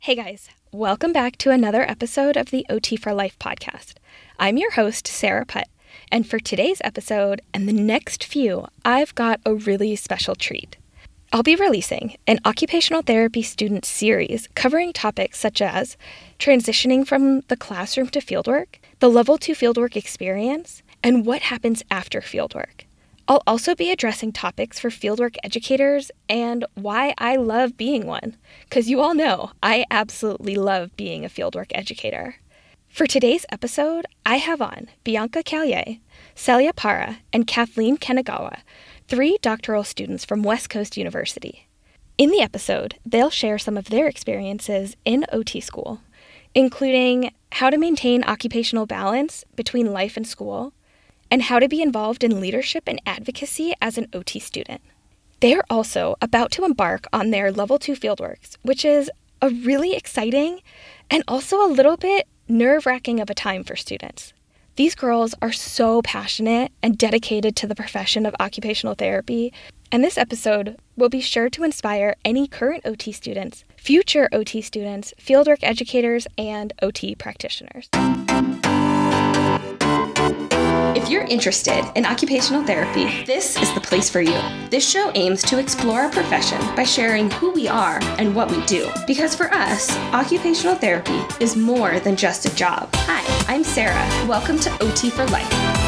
Hey guys, welcome back to another episode of the OT for Life podcast. I'm your host, Sarah Putt, and for today's episode and the next few, I've got a really special treat. I'll be releasing an occupational therapy student series covering topics such as transitioning from the classroom to fieldwork, the Level 2 fieldwork experience, and what happens after fieldwork. I'll also be addressing topics for fieldwork educators and why I love being one, because you all know I absolutely love being a fieldwork educator. For today's episode, I have on Bianca Callier, Celia Para, and Kathleen Kanagawa, 3 doctoral students from West Coast University. In the episode, they'll share some of their experiences in OT school, including how to maintain occupational balance between life and school, and how to be involved in leadership and advocacy as an OT student. They are also about to embark on their Level 2 fieldworks, which is a really exciting and also a little bit nerve-wracking of a time for students. These girls are so passionate and dedicated to the profession of occupational therapy, and this episode will be sure to inspire any current OT students, future OT students, fieldwork educators, and OT practitioners. If you're interested in occupational therapy, this is the place for you. This show aims to explore our profession by sharing who we are and what we do. Because for us, occupational therapy is more than just a job. Hi, I'm Sarah. Welcome to OT for Life.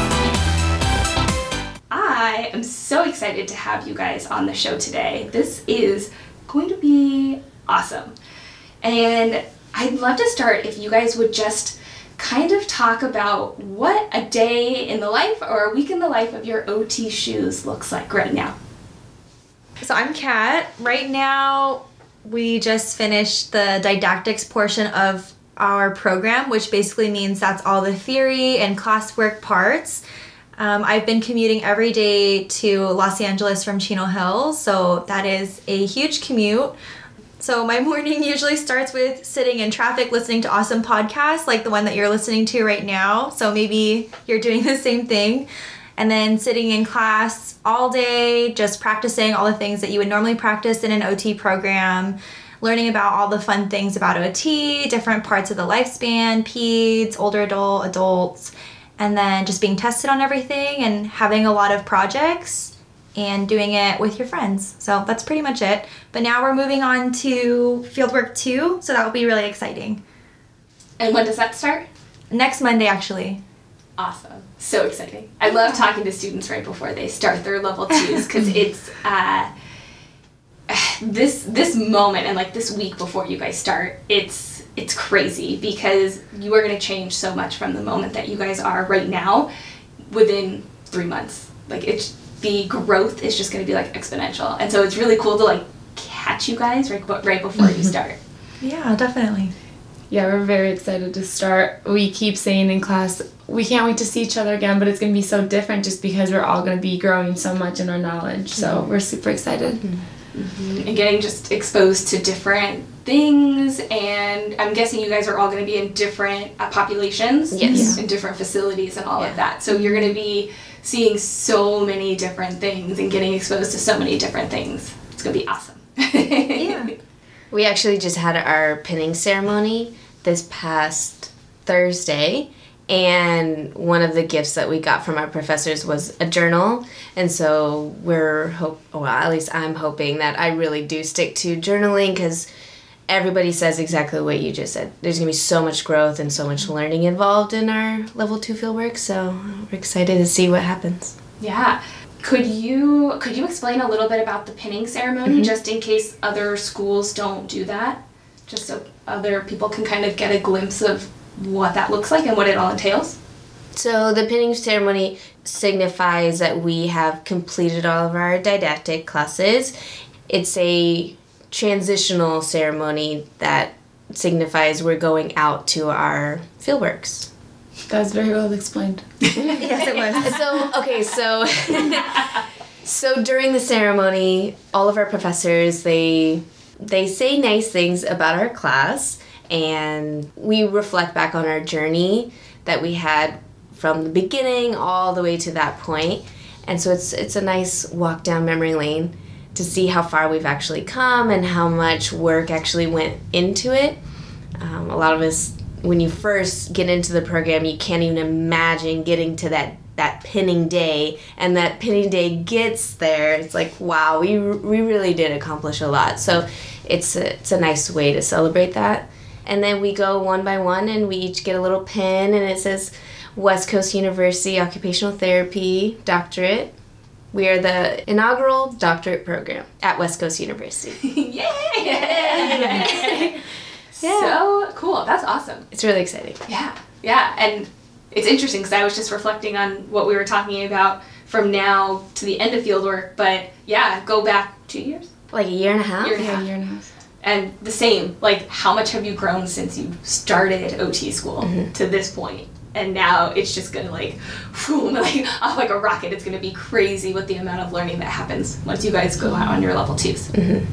I am so excited to have you guys on the show today. This is going to be awesome. And I'd love to start if you guys would just kind of talk about what a day in the life or a week in the life of your OT shoes looks like right now. So I'm Kat. Right now, we just finished the didactics portion of our program, which basically means that's all the theory and classwork parts. I've been commuting every day to Los Angeles from Chino Hills, so that is a huge commute. So my morning usually starts with sitting in traffic listening to awesome podcasts like the one that you're listening to right now. So maybe you're doing the same thing. And then sitting in class all day, just practicing all the things that you would normally practice in an OT program, learning about all the fun things about OT, different parts of the lifespan, peds, older adults, and then just being tested on everything and having a lot of projects and doing it with your friends. So that's pretty much it. But now we're moving on to Fieldwork 2, so that will be really exciting. And when does that start? Next Monday, actually. Awesome. So exciting. I love talking to students right before they start their Level 2s because it's this moment and like this week before you guys start, it's crazy because you are going to change so much from the moment that you guys are right now within 3 months. Like the growth is just going to be like exponential. And so it's really cool to like catch you guys right before you start. Yeah, definitely. Yeah, we're very excited to start. We keep saying in class, we can't wait to see each other again, but it's going to be so different just because we're all going to be growing so much in our knowledge. So we're super excited. Mm-hmm. And getting just exposed to different things, and I'm guessing you guys are all going to be in different populations. Yes. In different facilities and all of that. So you're going to be seeing so many different things and getting exposed to so many different things. It's going to be awesome. Yeah. We actually just had our pinning ceremony this past Thursday, and one of the gifts that we got from our professors was a journal, and so at least I'm hoping that I really do stick to journaling because everybody says exactly what you just said. There's going to be so much growth and so much learning involved in our Level 2 fieldwork, so we're excited to see what happens. Yeah. Could you explain a little bit about the pinning ceremony, just in case other schools don't do that? Just so other people can kind of get a glimpse of what that looks like and what it all entails? So the pinning ceremony signifies that we have completed all of our didactic classes. It's a transitional ceremony that signifies we're going out to our fieldworks. That's very well explained. Yes, it was. So during the ceremony, all of our professors, they say nice things about our class, and we reflect back on our journey that we had from the beginning all the way to that point. And so it's a nice walk down memory lane. to see how far we've actually come and how much work actually went into it. A lot of us, when you first get into the program, you can't even imagine getting to that pinning day, and that pinning day gets there. It's like, wow, we really did accomplish a lot. So it's a nice way to celebrate that. And then we go one by one, and we each get a little pin, and it says West Coast University Occupational Therapy Doctorate. We are the inaugural doctorate program at West Coast University. Yay! So cool. That's awesome. It's really exciting. Yeah. And it's interesting because I was just reflecting on what we were talking about from now to the end of fieldwork. But yeah, go back 2 years? Like a year and a half? A year and a half. And the same, like, how much have you grown since you started OT school to this point? And now it's just gonna like off like a rocket. It's gonna be crazy with the amount of learning that happens once you guys go out on your level 2s.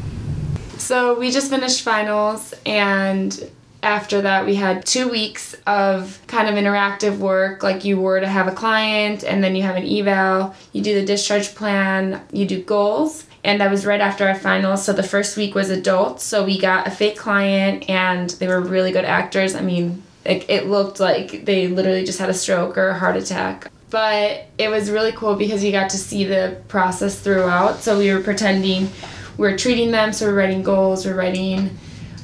So we just finished finals, and after that we had 2 weeks of kind of interactive work, like you were to have a client, and then you have an eval, you do the discharge plan, you do goals. And that was right after our finals, so the first week was adults, so we got a fake client, and they were really good actors. I mean, it looked like they literally just had a stroke or a heart attack. But it was really cool because you got to see the process throughout. So we were pretending we were treating them, so we're writing goals, we're writing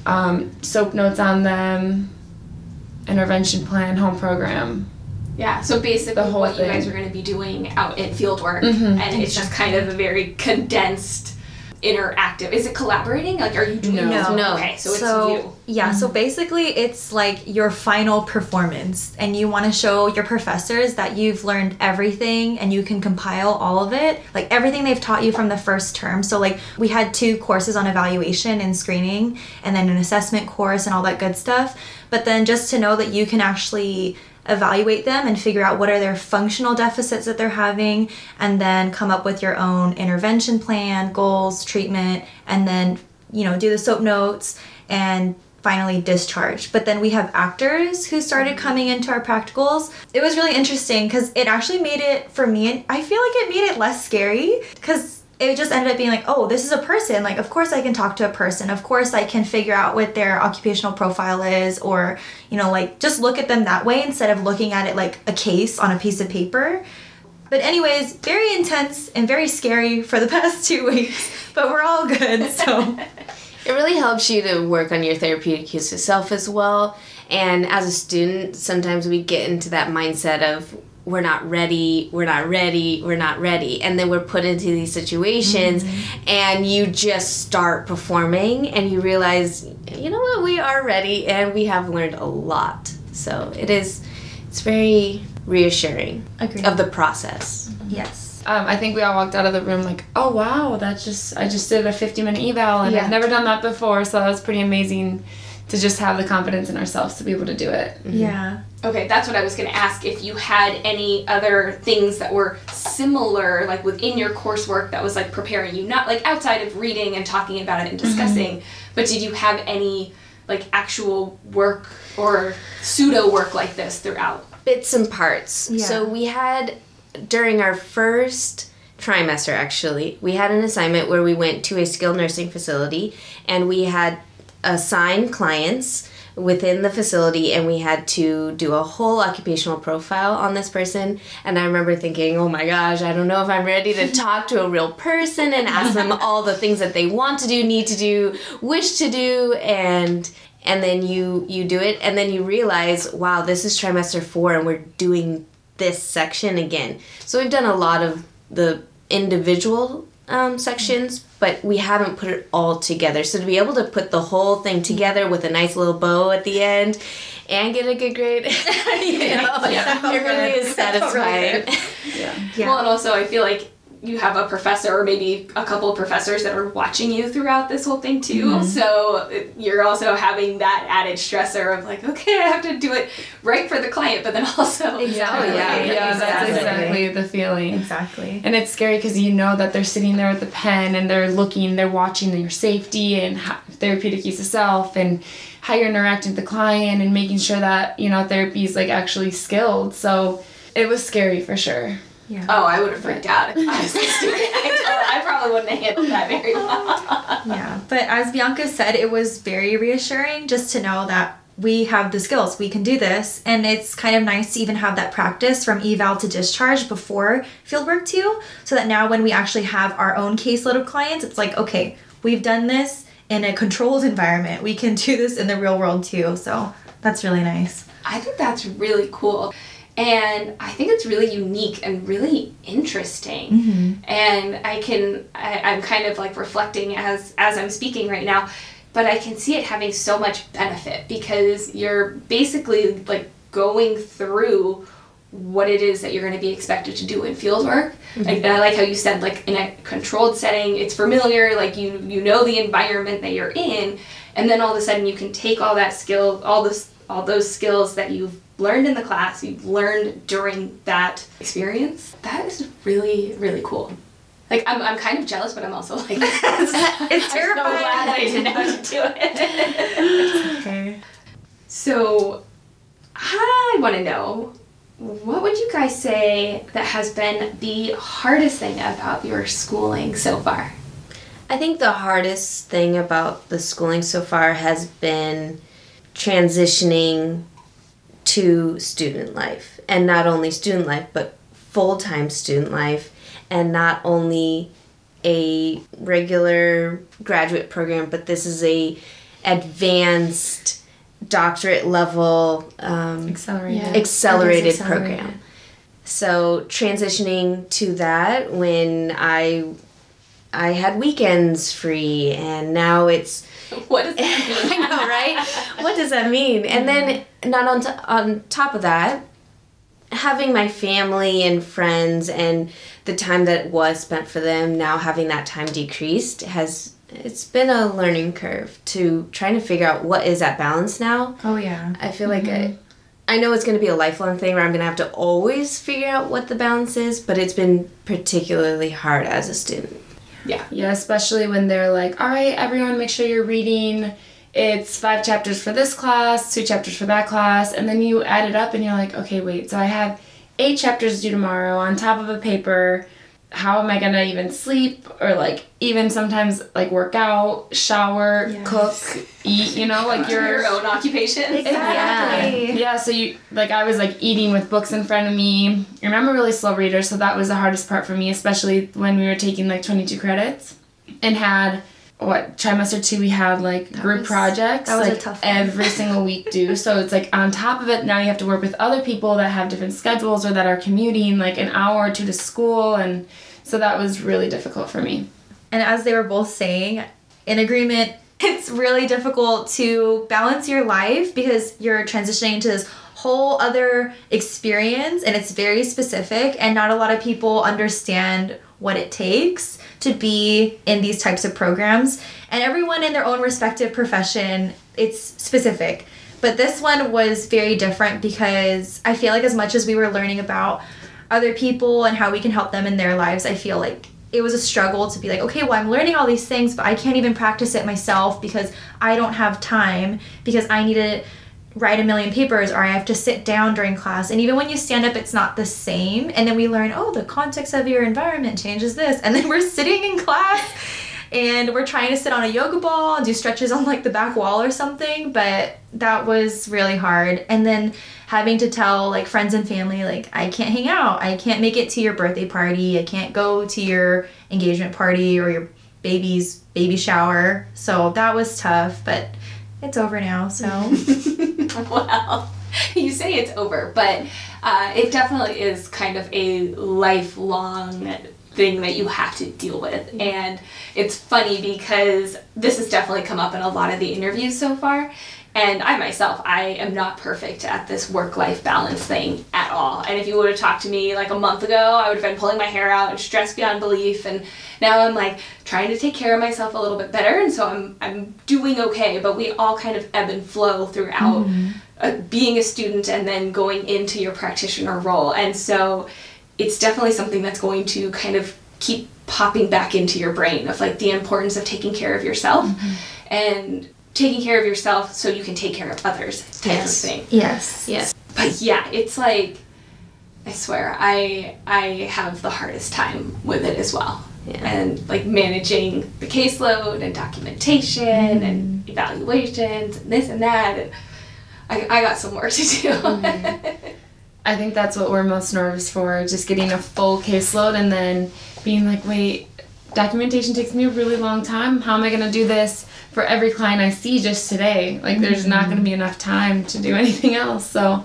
SOAP notes on them, intervention plan, home program. Yeah, so basically The whole what you thing. guys are going to be doing out in field work, and it's just kind of a very condensed, interactive. Is it collaborating? Like, are you doing No. No. Okay, so it's you. Yeah, so basically it's like your final performance, and you want to show your professors that you've learned everything and you can compile all of it, like everything they've taught you from the first term. So like we had 2 courses on evaluation and screening, and then an assessment course and all that good stuff. But then just to know that you can actually evaluate them and figure out what are their functional deficits that they're having, and then come up with your own intervention plan, goals, treatment, and then, you know, do the SOAP notes and finally discharge. But then we have actors who started coming into our practicals. It was really interesting because it actually made it, for me, I feel like it made it less scary because it just ended up being like, oh, this is a person. Like, of course I can talk to a person. Of course I can figure out what their occupational profile is, or, you know, like just look at them that way instead of looking at it like a case on a piece of paper. But anyways, very intense and very scary for the past 2 weeks, but we're all good, so. It really helps you to work on your therapeutic use of self as well. And as a student, sometimes we get into that mindset of we're not ready. And then we're put into these situations and you just start performing and you realize, you know what, we are ready and we have learned a lot. So it's very reassuring Agreed. of the process. Yes. I think we all walked out of the room like, oh wow, I just did a 50-minute eval, and I've never done that before, so that was pretty amazing to just have the confidence in ourselves to be able to do it. Yeah. Okay, that's what I was going to ask, if you had any other things that were similar, like within your coursework that was like preparing you, not like outside of reading and talking about it and discussing, but did you have any like actual work or pseudo work like this throughout? Bits and parts. Yeah. So we had, during our first trimester actually, we had an assignment where we went to a skilled nursing facility and we had assigned clients within the facility and we had to do a whole occupational profile on this person. And I remember thinking, oh my gosh, I don't know if I'm ready to talk to a real person and ask them all the things that they want to do, need to do, wish to do, and then you do it and then you realize, wow, this is trimester 4 and we're doing this section again. So we've done a lot of the individual sections, but we haven't put it all together. So to be able to put the whole thing together with a nice little bow at the end and get a good grade, it really is satisfying. Yeah. Well, and also I feel like you have a professor or maybe a couple of professors that are watching you throughout this whole thing too. So you're also having that added stressor of like, okay, I have to do it right for the client, but then also Exactly. That's exactly the feeling. Exactly. And it's scary because you know that they're sitting there with the pen and they're watching your safety and therapeutic use of self and how you're interacting with the client and making sure that, you know, therapy is like actually skilled. So it was scary for sure. Yeah. Oh, I would have freaked out if I was a student. I probably wouldn't have handled that very well. Yeah, but as Bianca said, it was very reassuring just to know that we have the skills, we can do this, and it's kind of nice to even have that practice from eval to discharge before fieldwork too, so that now when we actually have our own caseload of clients, it's like, okay, we've done this in a controlled environment, we can do this in the real world too, so that's really nice. I think that's really cool. And I think it's really unique and really interesting. Mm-hmm. And I'm kind of like reflecting as I'm speaking right now, but I can see it having so much benefit because you're basically like going through what it is that you're going to be expected to do in field work. Mm-hmm. Like, and I like how you said, like, in a controlled setting, it's familiar, like you know the environment that you're in, and then all of a sudden you can take all that skill, all those skills that you've learned in the class, you've learned during that experience. That is really, really cool. Like, I'm kind of jealous, but I'm also like, it's terrifying. I'm so glad I didn't have to do it. Okay. So, I want to know, what would you guys say that has been the hardest thing about your schooling so far? I think the hardest thing about the schooling so far has been transitioning to student life. And not only student life, but full-time student life. And not only a regular graduate program, but this is a advanced doctorate level accelerated program. So transitioning to that when I had weekends free, and now it's what does that mean? I know, right? What does that mean? And then not on top of that, having my family and friends and the time that was spent for them, now having that time decreased, it's been a learning curve to trying to figure out what is that balance now. Oh yeah. I feel like I know it's going to be a lifelong thing where I'm going to have to always figure out what the balance is, but it's been particularly hard as a student. Yeah, especially when they're like, all right, everyone, make sure you're reading. It's 5 chapters for this class, 2 chapters for that class, and then you add it up and you're like, okay, wait, so I have 8 chapters due tomorrow on top of a paper. How am I gonna even sleep, or like even sometimes like work out, shower, cook, eat, like your own occupation. Exactly. Yeah, so you like I was like eating with books in front of me. I'm a really slow reader, so that was the hardest part for me, especially when we were taking like 22 credits and had trimester 2 we had like group projects that was like a tough one. every single week due. So it's like on top of it now you have to work with other people that have different schedules or that are commuting like an hour or 2 to school, and so that was really difficult for me. And as they were both saying, in agreement, it's really difficult to balance your life because you're transitioning into this whole other experience, and it's very specific, and not a lot of people understand what it takes to be in these types of programs. And everyone in their own respective profession, it's specific. But this one was very different because I feel like as much as we were learning about other people and how we can help them in their lives, I feel like it was a struggle to be like, okay, well, I'm learning all these things, but I can't even practice it myself because I don't have time, because I need to write a million papers, or I have to sit down during class. And even when you stand up, it's not the same. And then we learn, the context of your environment changes this. And then we're sitting in class and we're trying to sit on a yoga ball and do stretches on like the back wall or something. But that was really hard. And then having to tell like friends and family, like, I can't hang out. I can't make it to your birthday party. I can't go to your engagement party or your baby's baby shower. So that was tough, but it's over now, so. Well, you say it's over, but it definitely is kind of a lifelong thing that you have to deal with. And it's funny because this has definitely come up in a lot of the interviews so far. And I myself, I am not perfect at this work-life balance thing at all. And if you would have talked to me like a month ago, I would have been pulling my hair out and stressed beyond belief. And now I'm like trying to take care of myself a little bit better. And so I'm doing okay. But we all kind of ebb and flow throughout being a student and then going into your practitioner role. And so it's definitely something that's going to kind of keep popping back into your brain of like the importance of taking care of yourself and taking care of yourself so you can take care of others type of thing. Yes. But yeah, it's like, I swear, I have the hardest time with it as well. Yeah. And like managing the caseload and documentation and evaluations and this and that. And I got some work to do. I think that's what we're most nervous for, just getting a full caseload and then being like, wait, documentation takes me a really long time. How am I going to do this for every client I see just today? Like, there's not going to be enough time to do anything else. So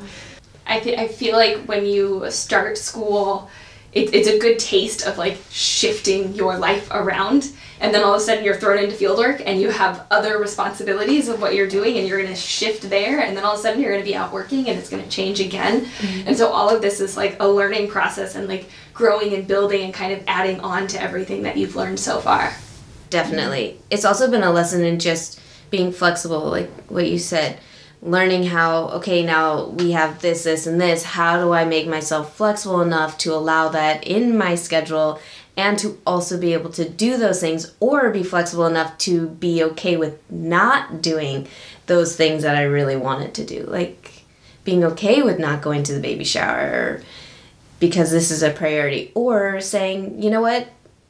I feel like when you start school, it's a good taste of like shifting your life around, and then all of a sudden you're thrown into fieldwork and you have other responsibilities of what you're doing, and you're going to shift there, and then all of a sudden you're going to be out working and it's going to change again. And so all of this is like a learning process and like growing and building and kind of adding on to everything that you've learned so far. Definitely. It's also been a lesson in just being flexible, like what you said. Learning how, okay, now we have this, and this. How do I make myself flexible enough to allow that in my schedule and to also be able to do those things, or be flexible enough to be okay with not doing those things that I really wanted to do. Like being okay with not going to the baby shower because this is a priority, or saying, you know what?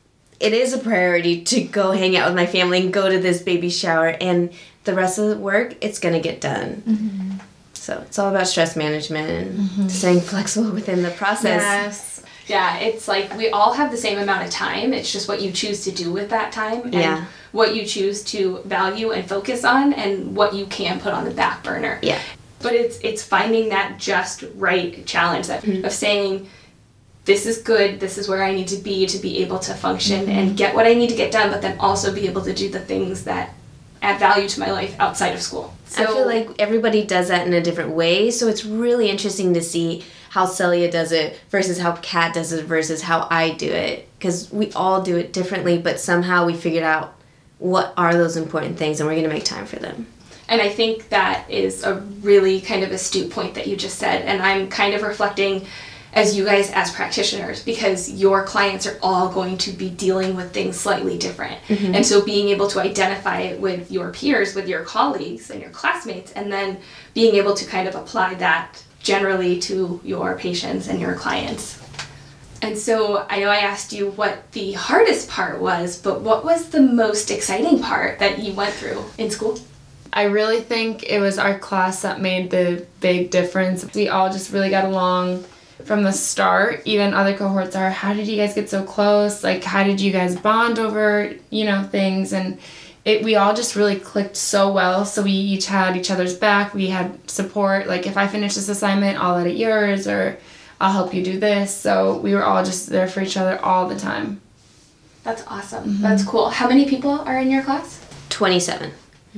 It is a priority to go hang out with my family and go to this baby shower, and the rest of the work, it's going to get done. So it's all about stress management and staying flexible within the process. yes. Yeah, it's like we all have the same amount of time. It's just what you choose to do with that time and what you choose to value and focus on and what you can put on the back burner. Yeah. But it's finding that just right challenge that of saying, this is good, this is where I need to be able to function and get what I need to get done, but then also be able to do the things that add value to my life outside of school. So I feel like everybody does that in a different way, so it's really interesting to see how Celia does it versus how Kat does it versus how I do it, because we all do it differently, but somehow we figured out what are those important things and we're going to make time for them. And I think that is a really kind of astute point that you just said, and I'm kind of reflecting as you guys as practitioners, because your clients are all going to be dealing with things slightly different. And so being able to identify it with your peers, with your colleagues and your classmates, and then being able to kind of apply that generally to your patients and your clients. And so I know I asked you what the hardest part was, but what was the most exciting part that you went through in school? I really think it was our class that made the big difference. We all just really got along from the start. Even other cohorts are, how did you guys get so close? Like, how did you guys bond over, things? And we all just really clicked so well. So we each had each other's back. We had support. Like, if I finish this assignment, I'll edit yours, or I'll help you do this. So we were all just there for each other all the time. That's awesome. That's cool. How many people are in your class? 27.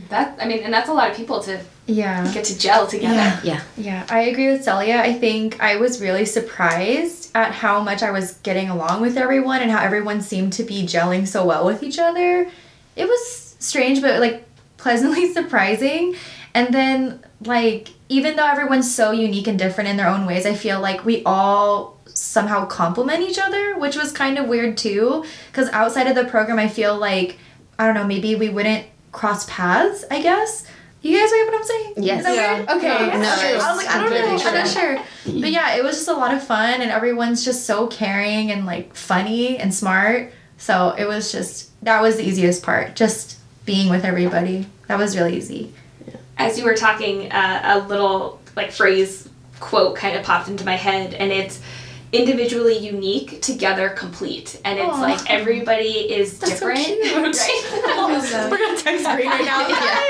And that's a lot of people to Yeah. get to gel together. Yeah, I agree with Celia. I think I was really surprised at how much I was getting along with everyone and how everyone seemed to be gelling so well with each other. It was strange, but like pleasantly surprising. And then like, even though everyone's so unique and different in their own ways, I feel like we all somehow complement each other, which was kind of weird too. Because outside of the program, I feel like, I don't know, maybe we wouldn't cross paths, I guess. You guys get what I'm saying? Yes. Is that weird? Okay. No, I was like, I don't know. completely I'm not true. sure. But yeah, it was just a lot of fun, and everyone's just so caring and like funny and smart. So it was just, that was the easiest part, just being with everybody. That was really easy. As you were talking, a little like phrase quote kind of popped into my head, and it's individually unique, together complete. And it's Aw. like everybody is That's so different. cute. Right? We're gonna text Green right now.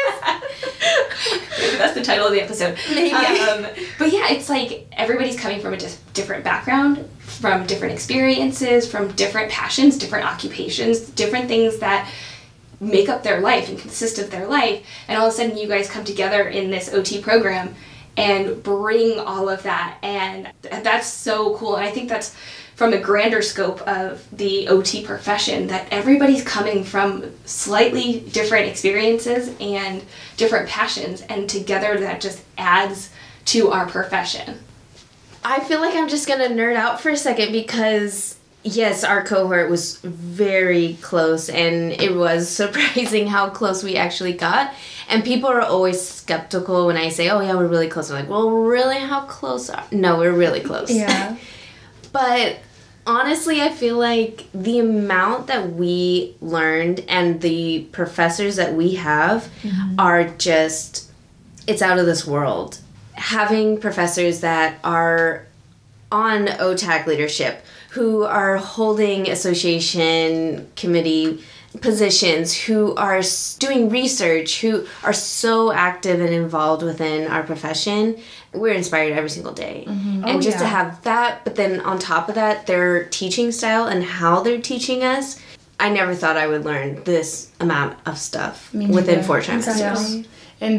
Maybe that's the title of the episode. Maybe. But yeah, it's like everybody's coming from a different background, from different experiences, from different passions, different occupations, different things that make up their life and consist of their life. And all of a sudden you guys come together in this OT program and bring all of that, and that's so cool. And I think that's from a grander scope of the OT profession, that everybody's coming from slightly different experiences and different passions, and together that just adds to our profession. I feel like I'm just gonna nerd out for a second because, yes, our cohort was very close, and it was surprising how close we actually got. And people are always skeptical when I say, oh yeah, we're really close. I'm like, well, really, how close are... No, we're really close. Yeah. But honestly, I feel like the amount that we learned and the professors that we have are just, it's out of this world. Having professors that are on OTAC leadership, who are holding association committee positions, who are doing research, who are so active and involved within our profession, we're inspired every single day. And just to have that, but then on top of that, their teaching style and how they're teaching us, I never thought I would learn this amount of stuff within 4 trimesters. Yeah. And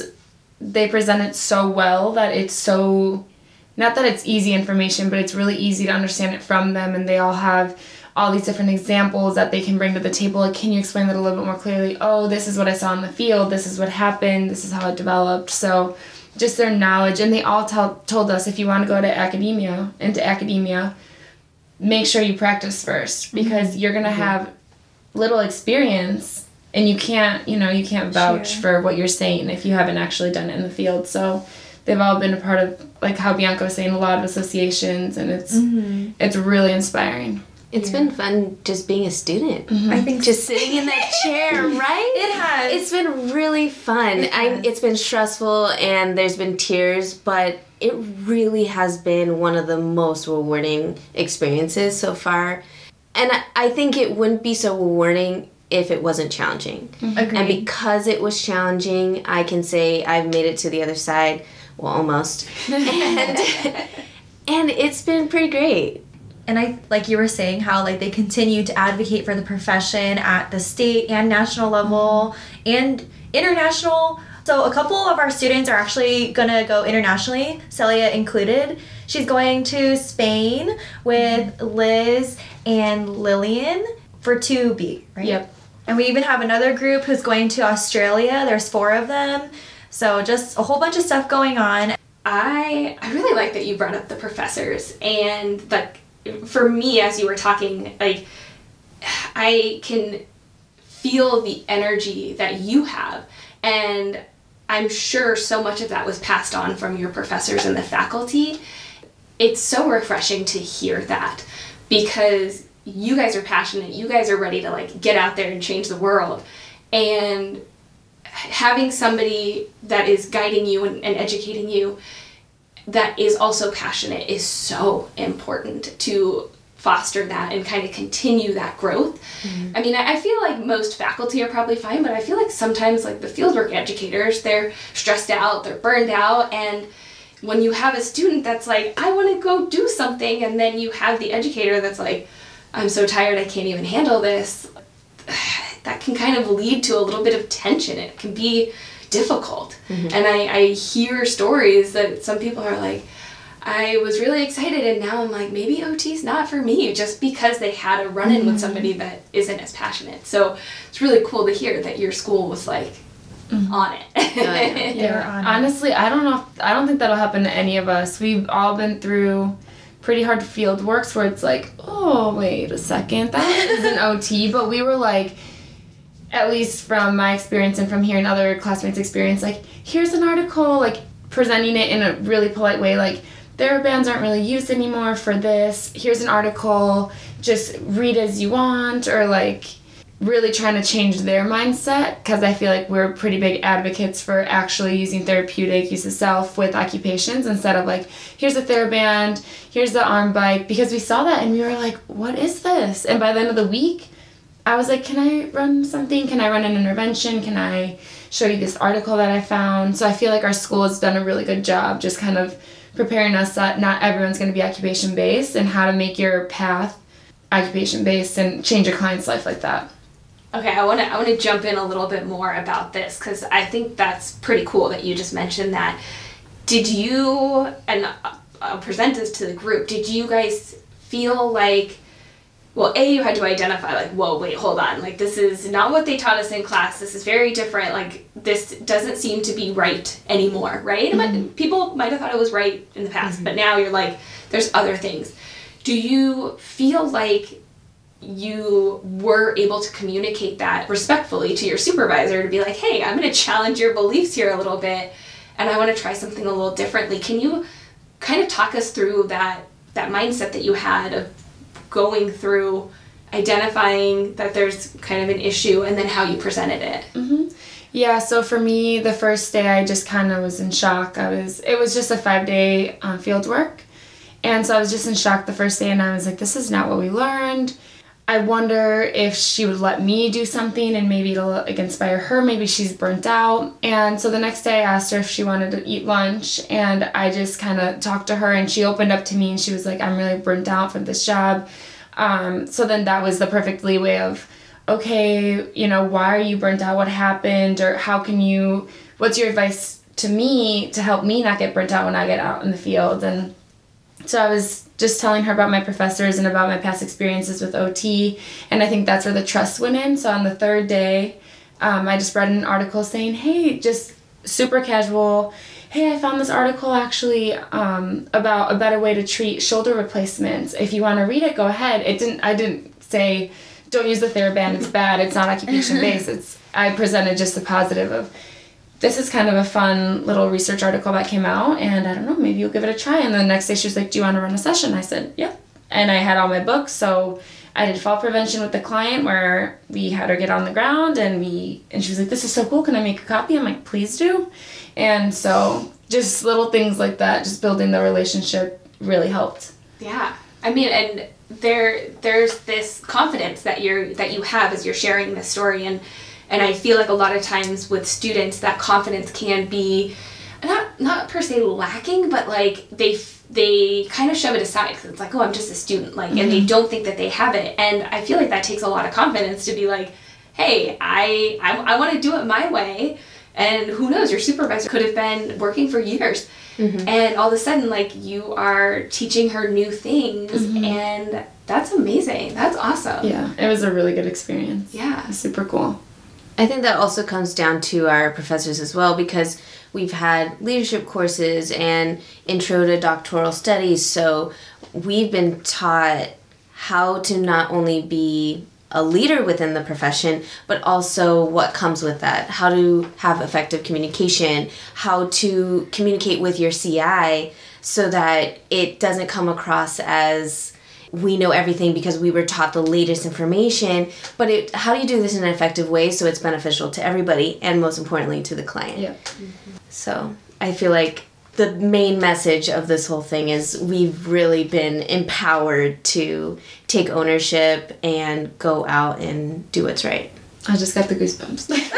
they present it so well that it's so, not that it's easy information, but it's really easy to understand it from them, and they all have all these different examples that they can bring to the table. Like, can you explain that a little bit more clearly? Oh, this is what I saw in the field, this is what happened, this is how it developed. So just their knowledge, and they all told us, if you want to go into academia, make sure you practice first, because you're going to have little experience, and you can't vouch for what you're saying if you haven't actually done it in the field. So they've all been a part of, like how Bianca was saying, a lot of associations, and it's really inspiring. It's been fun just being a student. I think Just sitting in that chair, right? It has. It's been really fun. It's been stressful and there's been tears, but it really has been one of the most rewarding experiences so far. And I think it wouldn't be so rewarding if it wasn't challenging. Agreed. And because it was challenging, I can say I've made it to the other side. Well, almost. And it's been pretty great. And I, like you were saying, how like they continue to advocate for the profession at the state and national level and international. So a couple of our students are actually going to go internationally, Celia included. She's going to Spain with Liz and Lillian for 2B, right? Yep. And we even have another group who's going to Australia. There's 4 of them. So just a whole bunch of stuff going on. I really like that you brought up the professors, and like, for me, as you were talking, like, I can feel the energy that you have, and I'm sure so much of that was passed on from your professors and the faculty. It's so refreshing to hear that, because you guys are passionate, you guys are ready to like get out there and change the world, and having somebody that is guiding you and educating you that is also passionate is so important to foster that and kind of continue that growth. I mean, I feel like most faculty are probably fine, but I feel like sometimes like the fieldwork educators, they're stressed out, they're burned out, and when you have a student that's like, I want to go do something, and then you have the educator that's like, I'm so tired, I can't even handle this, that can kind of lead to a little bit of tension. It can be difficult. And I hear stories that some people are like, I was really excited and now I'm like, maybe OT's not for me, just because they had a run-in with somebody that isn't as passionate. So it's really cool to hear that your school was like on it. They're on it. Honestly, I don't think that'll happen to any of us. We've all been through pretty hard field works where it's like, oh, wait a second, that is an OT. But we were like, at least from my experience and from hearing other classmates' experience, like, here's an article, like, presenting it in a really polite way, like, TheraBands aren't really used anymore for this, here's an article, just read as you want, or, like, really trying to change their mindset, because I feel like we're pretty big advocates for actually using therapeutic use of self with occupations instead of, like, here's a TheraBand, here's the arm bike, because we saw that and we were like, what is this? And by the end of the week, I was like, can I run something? Can I run an intervention? Can I show you this article that I found? So I feel like our school has done a really good job just kind of preparing us that not everyone's going to be occupation-based and how to make your path occupation-based and change your client's life like that. Okay, I want to jump in a little bit more about this, because I think that's pretty cool that you just mentioned that. Did you, and I'll present this to the group, did you guys feel like, well, you had to identify, like, whoa, wait, hold on. Like, this is not what they taught us in class. This is very different. Like, this doesn't seem to be right anymore, right? People might have thought it was right in the past, but now you're like, there's other things. Do you feel like you were able to communicate that respectfully to your supervisor to be like, hey, I'm going to challenge your beliefs here a little bit, and I want to try something a little differently? Can you kind of talk us through that that mindset that you had of going through identifying that there's kind of an issue and then how you presented it. Yeah, so for me, the first day I just kind of was in shock. It was just a 5-day field work. And so I was just in shock the first day, and I was like, this is not what we learned. I wonder if she would let me do something and maybe it'll inspire her. Maybe she's burnt out. And so the next day I asked her if she wanted to eat lunch, and I just kind of talked to her, and she opened up to me and she was like, I'm really burnt out from this job. So then that was the perfect leeway of, okay, you know, why are you burnt out? What happened? Or what's your advice to me to help me not get burnt out when I get out in the field? And so I was just telling her about my professors and about my past experiences with OT, and I think that's where the trust went in. So on the third day, I just read an article saying, hey, just super casual, hey, I found this article actually about a better way to treat shoulder replacements. If you want to read it, go ahead. I didn't say, don't use the TheraBand, it's bad, it's not occupation-based. I presented just the positive of, this is kind of a fun little research article that came out, and I don't know, maybe you'll give it a try. And the next day she was like, do you want to run a session? I said, yeah. And I had all my books, so I did fall prevention with the client where we had her get on the ground, and she was like, this is so cool, can I make a copy? I'm like, please do. And so just little things like that, just building the relationship really helped. Yeah. I mean, and there's this confidence that you have as you're sharing this story, and I feel like a lot of times with students that confidence can be not per se lacking, but like they kind of shove it aside because it's like, oh, I'm just a student, like, and they don't think that they have it. And I feel like that takes a lot of confidence to be like, hey, I want to do it my way. And who knows, your supervisor could have been working for years. And all of a sudden, like, you are teaching her new things, and that's amazing. That's awesome. Yeah, it was a really good experience. Yeah. Super cool. I think that also comes down to our professors as well, because we've had leadership courses and intro to doctoral studies, so we've been taught how to not only be a leader within the profession, but also what comes with that, how to have effective communication, how to communicate with your CI so that it doesn't come across as we know everything because we were taught the latest information, but how do you do this in an effective way so it's beneficial to everybody and most importantly to the client? Yeah. So I feel like the main message of this whole thing is we've really been empowered to take ownership and go out and do what's right. I just got the goosebumps. My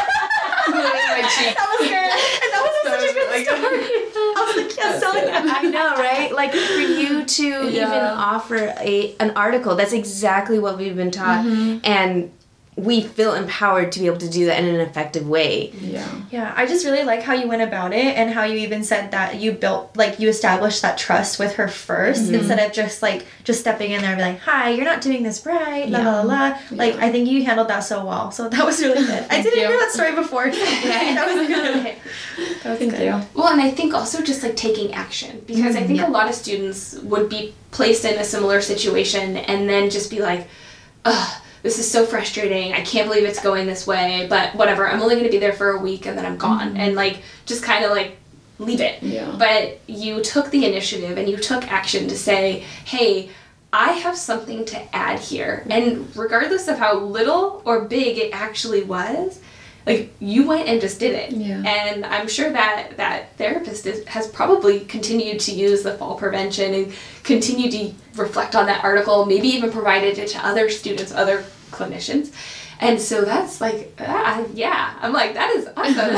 cheek. That was good. That was such a good story. I was like, yes, selling that. I know, right? Like, for you to even offer an article, that's exactly what we've been taught. And we feel empowered to be able to do that in an effective way. Yeah, I just really like how you went about it and how you even said that you established that trust with her first instead of just stepping in there and be like, hi, you're not doing this right, la la la. Like, I think you handled that so well. So that was really good. I didn't hear that story before. That was good. That was Thank you. Well, and I think also just like taking action, because I think a lot of students would be placed in a similar situation and then just be like, ugh, this is so frustrating. I can't believe it's going this way, but whatever. I'm only going to be there for a week and then I'm gone. And like, just kind of like leave it. Yeah. But you took the initiative and you took action to say, hey, I have something to add here. And regardless of how little or big it actually was, like, you went and just did it. Yeah. And I'm sure that therapist has probably continued to use the fall prevention and continue to reflect on that article, maybe even provided it to other students, other clinicians. And so that's like, yeah, I'm like, that is awesome.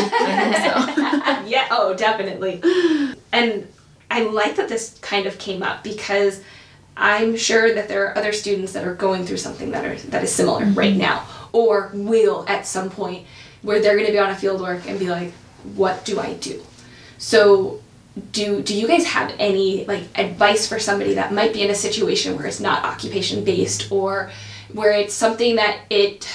I think so. Yeah, oh, definitely. And I like that this kind of came up because I'm sure that there are other students that are going through something that is similar right now, or will at some point, where they're going to be on a field work and be like, what do I do? So do you guys have any like advice for somebody that might be in a situation where it's not occupation based, or where it's something that it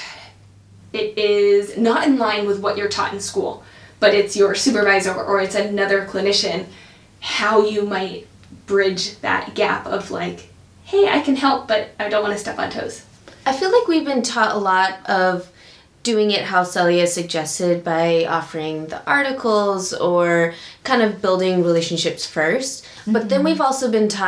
is not in line with what you're taught in school, but it's your supervisor or it's another clinician, how you might bridge that gap of like, hey, I can help, but I don't want to step on toes? I feel like we've been taught a lot of doing it how Celia suggested, by offering the articles or kind of building relationships first. But then we've also been taught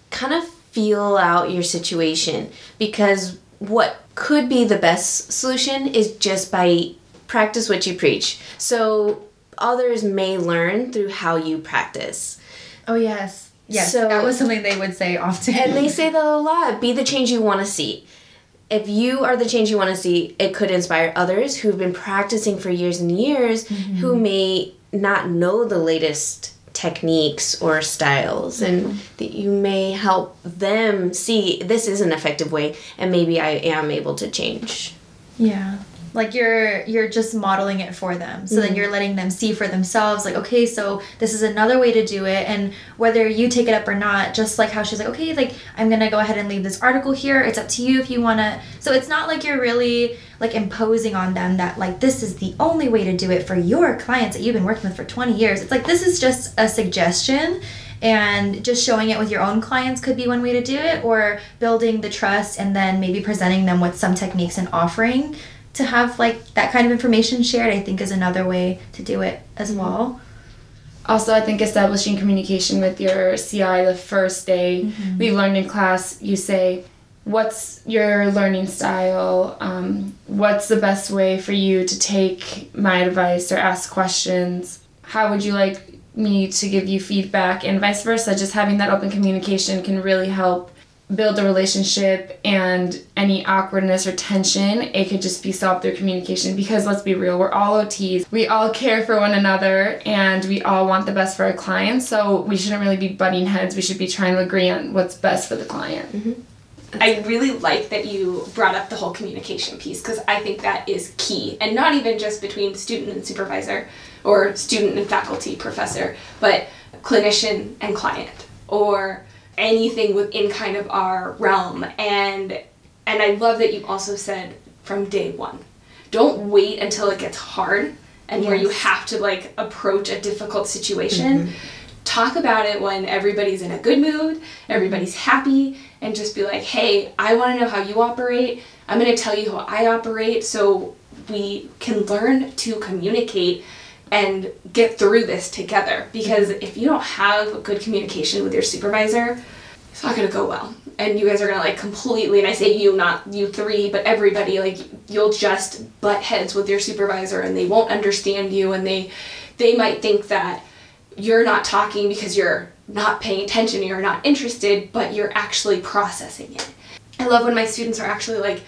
kind of feel out your situation, because what could be the best solution is just by practice what you preach. So others may learn through how you practice. Oh, yes. Yes, So- that was something they would say often. And they say that a lot. Be the change you want to see. If you are the change you want to see, it could inspire others who've been practicing for years and years, who may not know the latest techniques or styles, and that you may help them see this is an effective way, and maybe I am able to change. Yeah. Like you're just modeling it for them. So then you're letting them see for themselves, like, okay, so this is another way to do it, and whether you take it up or not, just like how she's like, okay, like I'm gonna go ahead and leave this article here. It's up to you if you wanna. So it's not like you're really like imposing on them that like this is the only way to do it for your clients that you've been working with for 20 years. It's like this is just a suggestion. And just showing it with your own clients could be one way to do it, or building the trust and then maybe presenting them with some techniques and offering to have like that kind of information shared, I think is another way to do it as well. Also, I think establishing communication with your CI the first day. We've learned in class, you say, what's your learning style? What's the best way for you to take my advice or ask questions? How would you like me to give you feedback, and vice versa? Just having that open communication can really help build a relationship, and any awkwardness or tension, it could just be solved through communication, because let's be real, we're all OTs. We all care for one another, and we all want the best for our clients, so we shouldn't really be butting heads. We should be trying to agree on what's best for the client. I really like that you brought up the whole communication piece, because I think that is key, and not even just between student and supervisor or student and faculty professor, but clinician and client, or anything within kind of our realm. And I love that you also said from day one, don't wait until it gets hard and where you have to like approach a difficult situation. Talk about it when everybody's in a good mood, everybody's happy, and just be like, hey, I want to know how you operate. I'm going to tell you how I operate, so we can learn to communicate and get through this together. Because if you don't have good communication with your supervisor, it's not gonna go well. And you guys are gonna like completely, and I say you, not you three, but everybody, like you'll just butt heads with your supervisor, and they won't understand you, and they might think that you're not talking because you're not paying attention, you're not interested, but you're actually processing it. I love when my students are actually like,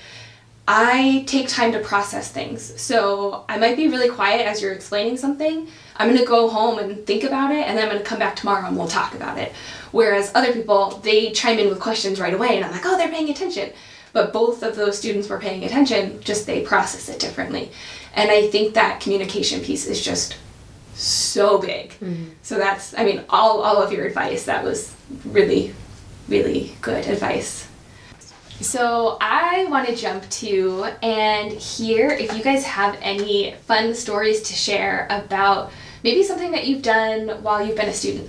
I take time to process things. So I might be really quiet as you're explaining something. I'm going to go home and think about it, and then I'm going to come back tomorrow and we'll talk about it. Whereas other people, they chime in with questions right away, and I'm like, oh, they're paying attention. But both of those students were paying attention, just they process it differently. And I think that communication piece is just so big. So that's, I mean, all of your advice, that was really, really good advice. So I want to jump to and hear if you guys have any fun stories to share about maybe something that you've done while you've been a student.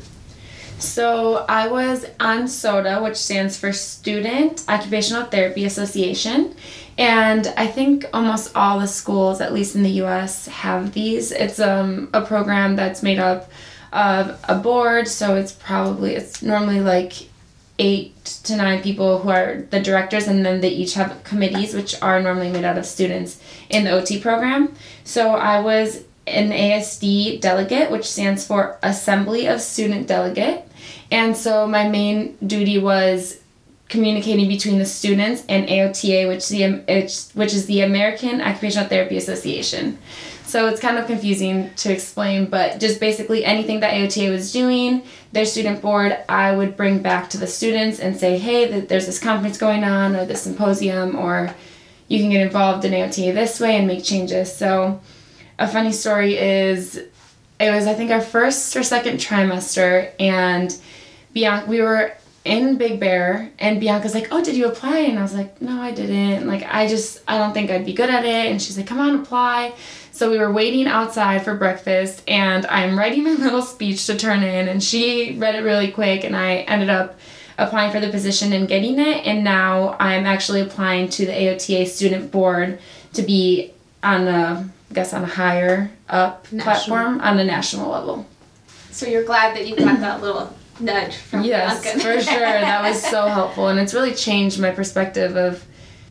So I was on SOTA, which stands for Student Occupational Therapy Association, and I think almost all the schools, at least in the U.S., have these. It's a program that's made up of a board, so it's normally like 8 to 9 people who are the directors, and then they each have committees, which are normally made out of students in the OT program. So I was an ASD delegate, which stands for Assembly of Student Delegate. And so my main duty was communicating between the students and AOTA, which is the American Occupational Therapy Association. So it's kind of confusing to explain, but just basically anything that AOTA was doing, their student board, I would bring back to the students and say, hey, there's this conference going on, or this symposium, or you can get involved in AOTA this way and make changes. So a funny story is, it was, I think, our first or second trimester, and we were in Big Bear, and Bianca's like, oh, did you apply? And I was like, no, I didn't. Like, I don't think I'd be good at it. And she's like, come on, apply. So we were waiting outside for breakfast, and I'm writing my little speech to turn in, and she read it really quick, and I ended up applying for the position and getting it, and now I'm actually applying to the AOTA student board to be on a higher up platform on the national level. So you're glad that you got that little nudge from Yes, Bianca. for sure. That was so helpful. And it's really changed my perspective of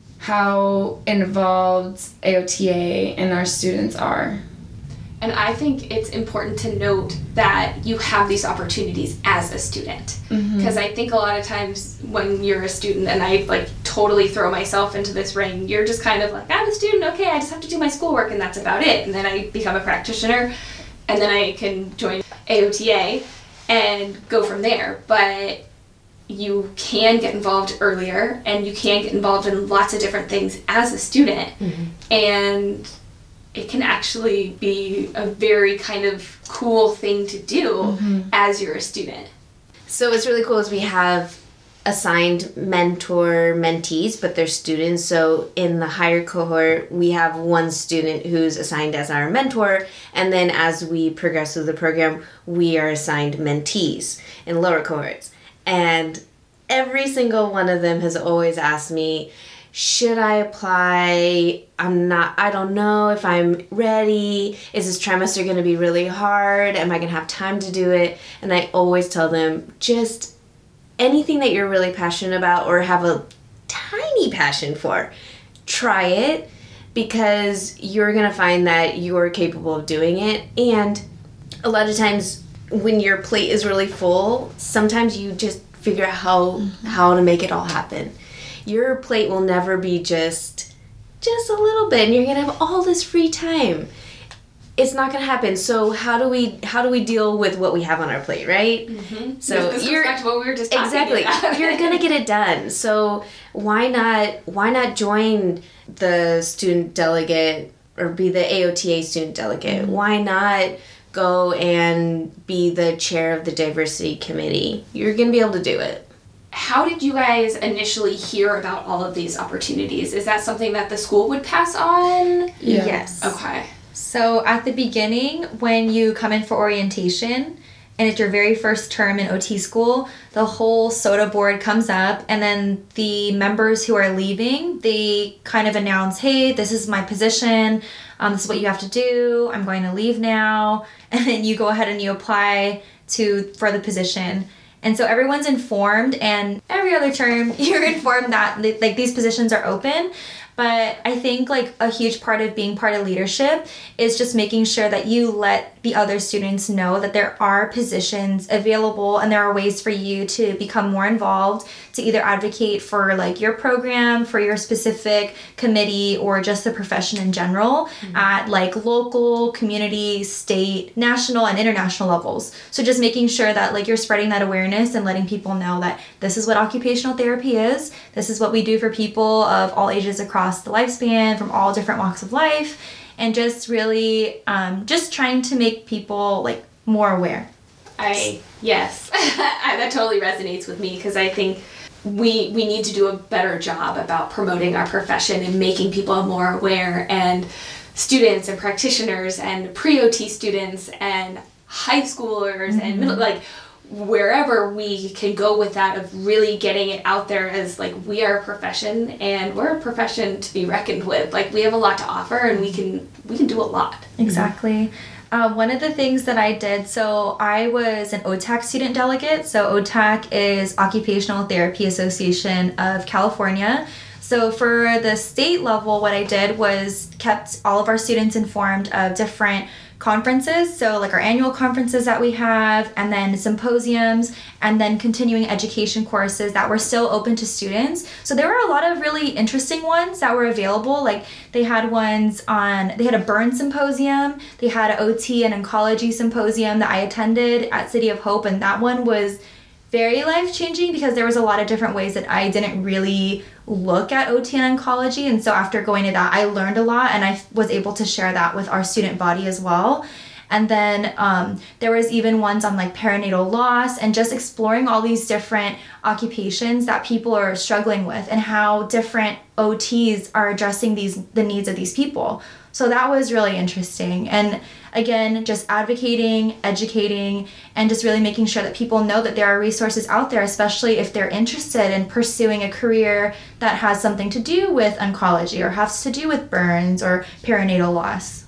how involved AOTA and our students are. And I think it's important to note that you have these opportunities as a student. Because I think a lot of times when you're a student, and I like totally throw myself into this ring, you're just kind of like, I'm a student, okay, I just have to do my schoolwork and that's about it. And then I become a practitioner and then I can join AOTA and go from there. But you can get involved earlier and you can get involved in lots of different things as a student. And it can actually be a very kind of cool thing to do as you're a student. So what's really cool is we have assigned mentor-mentees, but they're students. So in the higher cohort, we have one student who's assigned as our mentor, and then as we progress through the program, we are assigned mentees in lower cohorts. And every single one of them has always asked me, should I apply? I don't know if I'm ready. Is this trimester going to be really hard? Am I going to have time to do it? And I always tell them, just anything that you're really passionate about or have a tiny passion for, try it, because you're going to find that you're capable of doing it. And a lot of times when your plate is really full, sometimes you just figure out how to make it all happen. Your plate will never be just a little bit, and you're gonna have all this free time. It's not gonna happen. So how do we deal with what we have on our plate, right? So This goes back to what we were just talking exactly about. you're gonna get it done. So why not join the student delegate or be the AOTA student delegate? Why not go and be the chair of the diversity committee? You're gonna be able to do it. How did you guys initially hear about all of these opportunities? Is that something that the school would pass on? Yeah. Yes. Okay. So at the beginning, when you come in for orientation, and it's your very first term in OT school, the whole SOTA board comes up, and then the members who are leaving, they kind of announce, hey, this is my position, this is what you have to do, I'm going to leave now, and then you go ahead and you apply for the position. And so everyone's informed, and every other term you're informed that like these positions are open. But I think like a huge part of being part of leadership is just making sure that you let the other students know that there are positions available and there are ways for you to become more involved, to either advocate for like your program, for your specific committee, or just the profession in general at like local, community, state, national, and international levels. So just making sure that like you're spreading that awareness and letting people know that this is what occupational therapy is. This is what we do for people of all ages across the lifespan, from all different walks of life, and just really just trying to make people like more aware. Yes, that totally resonates with me, because I think we need to do a better job about promoting our profession and making people more aware, and students and practitioners and pre-OT students and high schoolers and middle, like wherever we can go with that, of really getting it out there as like we are a profession and we're a profession to be reckoned with. Like we have a lot to offer and we can do a lot. Exactly. One of the things that I did, so I was an OTAC student delegate. So OTAC is Occupational Therapy Association of California. So for the state level, what I did was kept all of our students informed of different conferences, so like our annual conferences that we have, and then symposiums, and then continuing education courses that were still open to students. So there were a lot of really interesting ones that were available. Like they had a burn symposium, they had an OT and oncology symposium that I attended at City of Hope, and that one was very life-changing because there was a lot of different ways that I didn't really look at OT and oncology. And so after going to that, I learned a lot, and I was able to share that with our student body as well. And then there was even ones on like perinatal loss and just exploring all these different occupations that people are struggling with and how different OTs are addressing the needs of these people. So that was really interesting. And again, just advocating, educating, and just really making sure that people know that there are resources out there, especially if they're interested in pursuing a career that has something to do with oncology or has to do with burns or perinatal loss.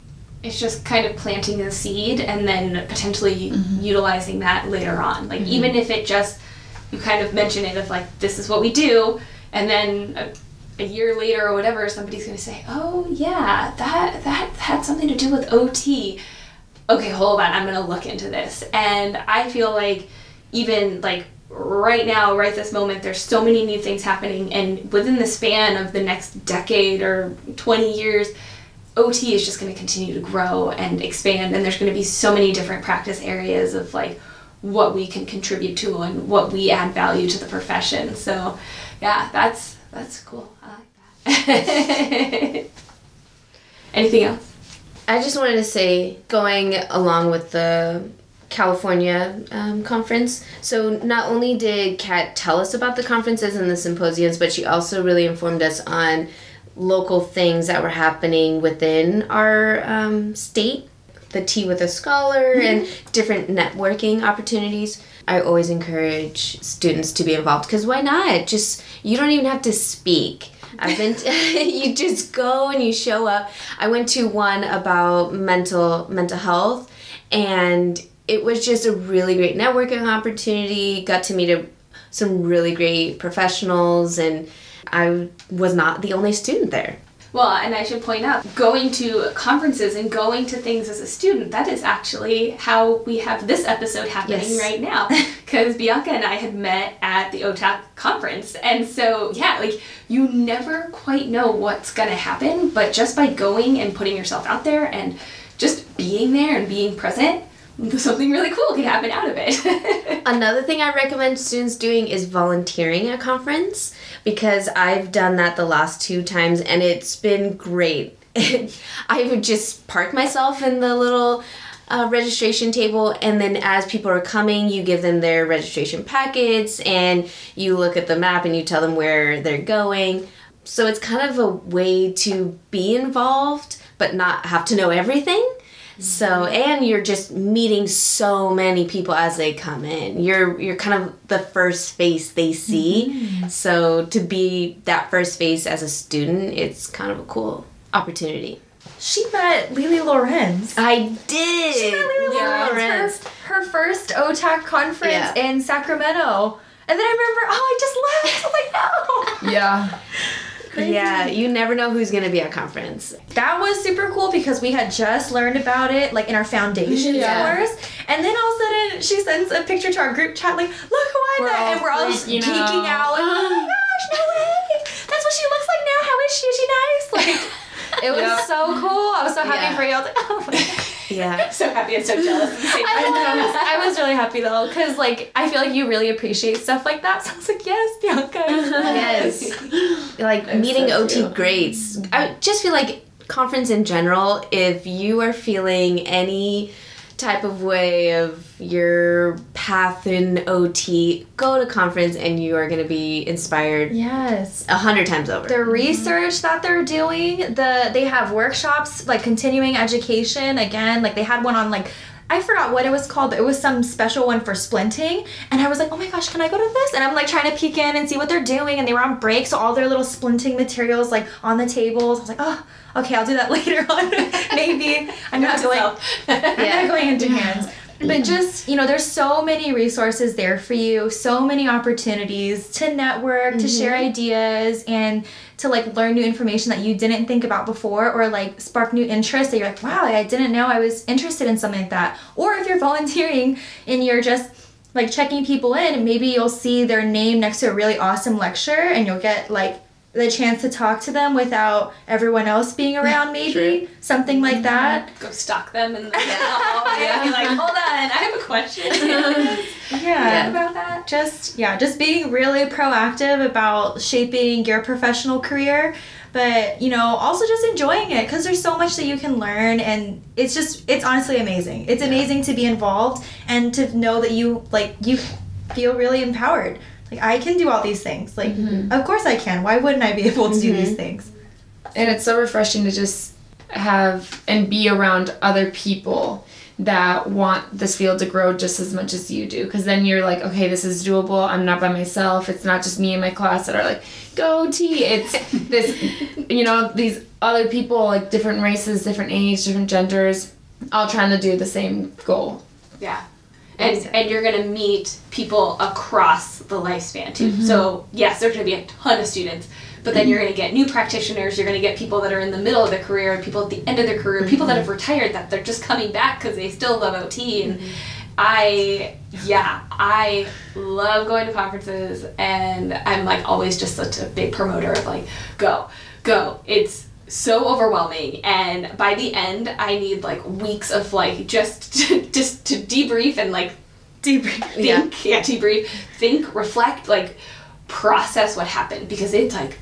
it's just kind of planting the seed and then potentially utilizing that later on. Like even if it just, you kind of mention it of like, this is what we do, and then a year later or whatever, somebody's going to say, oh yeah, that had something to do with OT. Okay, hold on, I'm going to look into this. And I feel like even like right now, right this moment, there's so many new things happening, and within the span of the next decade or 20 years, OT is just going to continue to grow and expand, and there's going to be so many different practice areas of like what we can contribute to and what we add value to the profession. So yeah, that's cool. I like that. Anything else? I just wanted to say, going along with the California conference, so not only did Kat tell us about the conferences and the symposiums, but she also really informed us on local things that were happening within our state, the Tea with a Scholar, and different networking opportunities. I always encourage students to be involved, because why not? Just, you don't even have to speak. I've been you just go and you show up. I went to one about mental health, and it was just a really great networking opportunity. Got to meet some really great professionals, and I was not the only student there. Well, and I should point out, going to conferences and going to things as a student, that is actually how we have this episode happening right now. Because Bianca and I had met at the OTAC conference. And so, yeah, like, you never quite know what's going to happen, but just by going and putting yourself out there and just being there and being present, something really cool can happen out of it. Another thing I recommend students doing is volunteering at a conference, because I've done that the last 2 times and it's been great. I would just park myself in the little registration table, and then as people are coming, you give them their registration packets and you look at the map and you tell them where they're going. So it's kind of a way to be involved but not have to know everything. So, and you're just meeting so many people as they come in. You're kind of the first face they see. So to be that first face as a student, it's kind of a cool opportunity. She met Lily Lorenz. I did. She met Lily Lorenz. Her first OTAC conference in Sacramento. And then I remember, I just left. I was like, no. Yeah. Crazy. Yeah, you never know who's going to be at conference. That was super cool because we had just learned about it, like, in our foundation course. And then all of a sudden, she sends a picture to our group chat, like, look who I met. And we're all just geeking out, like, oh my gosh, no way. That's what she looks like now. How is she? Is she nice? Like, it was so cool. I was so happy for you. I was like, oh my gosh. Yeah. So happy and so jealous at the same time. I was really happy though, because like I feel like you really appreciate stuff like that. So I was like, yes, Bianca. Yes. Like meeting so OT true. greats. I just feel like conference in general, if you are feeling any type of way of your path in OT, go to conference and you are going to be inspired. Yes. 100 times over. The research that they're doing, they have workshops, like continuing education, again, like they had one on like, I forgot what it was called, but it was some special one for splinting, and I was like, oh my gosh, can I go to this? And I'm like trying to peek in and see what they're doing, and they were on break, so all their little splinting materials like on the tables. I was like, oh, okay, I'll do that later on. Maybe. I'm not going into hands. But just, there's so many resources there for you, so many opportunities to network, to share ideas, and to like learn new information that you didn't think about before, or like spark new interest that you're like, wow, I didn't know I was interested in something like that. Or if you're volunteering and you're just like checking people in, maybe you'll see their name next to a really awesome lecture and you'll get like the chance to talk to them without everyone else being around, maybe. Something like that. Go stalk them in the hallway and be like, hold on, I have a question. About that. Just being really proactive about shaping your professional career, but also just enjoying it, because there's so much that you can learn, and it's honestly amazing. It's amazing to be involved and to know that you feel really empowered. Like, I can do all these things. Like, of course I can. Why wouldn't I be able to do these things? And it's so refreshing to just have and be around other people that want this field to grow just as much as you do. Because then you're like, okay, this is doable. I'm not by myself. It's not just me and my class that are like, go T. It's this, these other people, like different races, different age, different genders, all trying to do the same goal. Yeah. And you're going to meet people across the lifespan too. So yes, there's going to be a ton of students, but then you're going to get new practitioners, you're going to get people that are in the middle of their career, people at the end of their career, people that have retired that they're just coming back because they still love OT. And I love going to conferences, and I'm like always just such a big promoter of like, go. It's so overwhelming, and by the end I need like weeks of like just to debrief and like debrief, think, reflect, like process what happened, because it's like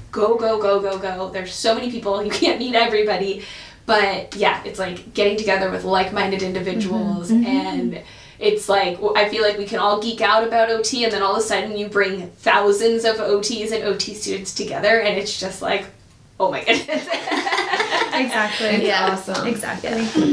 go. There's so many people, you can't meet everybody, but yeah, it's like getting together with like-minded individuals. And it's like, I feel like we can all geek out about OT, and then all of a sudden you bring thousands of OTs and OT students together, and it's just like, oh my goodness. Exactly. It's awesome. Exactly.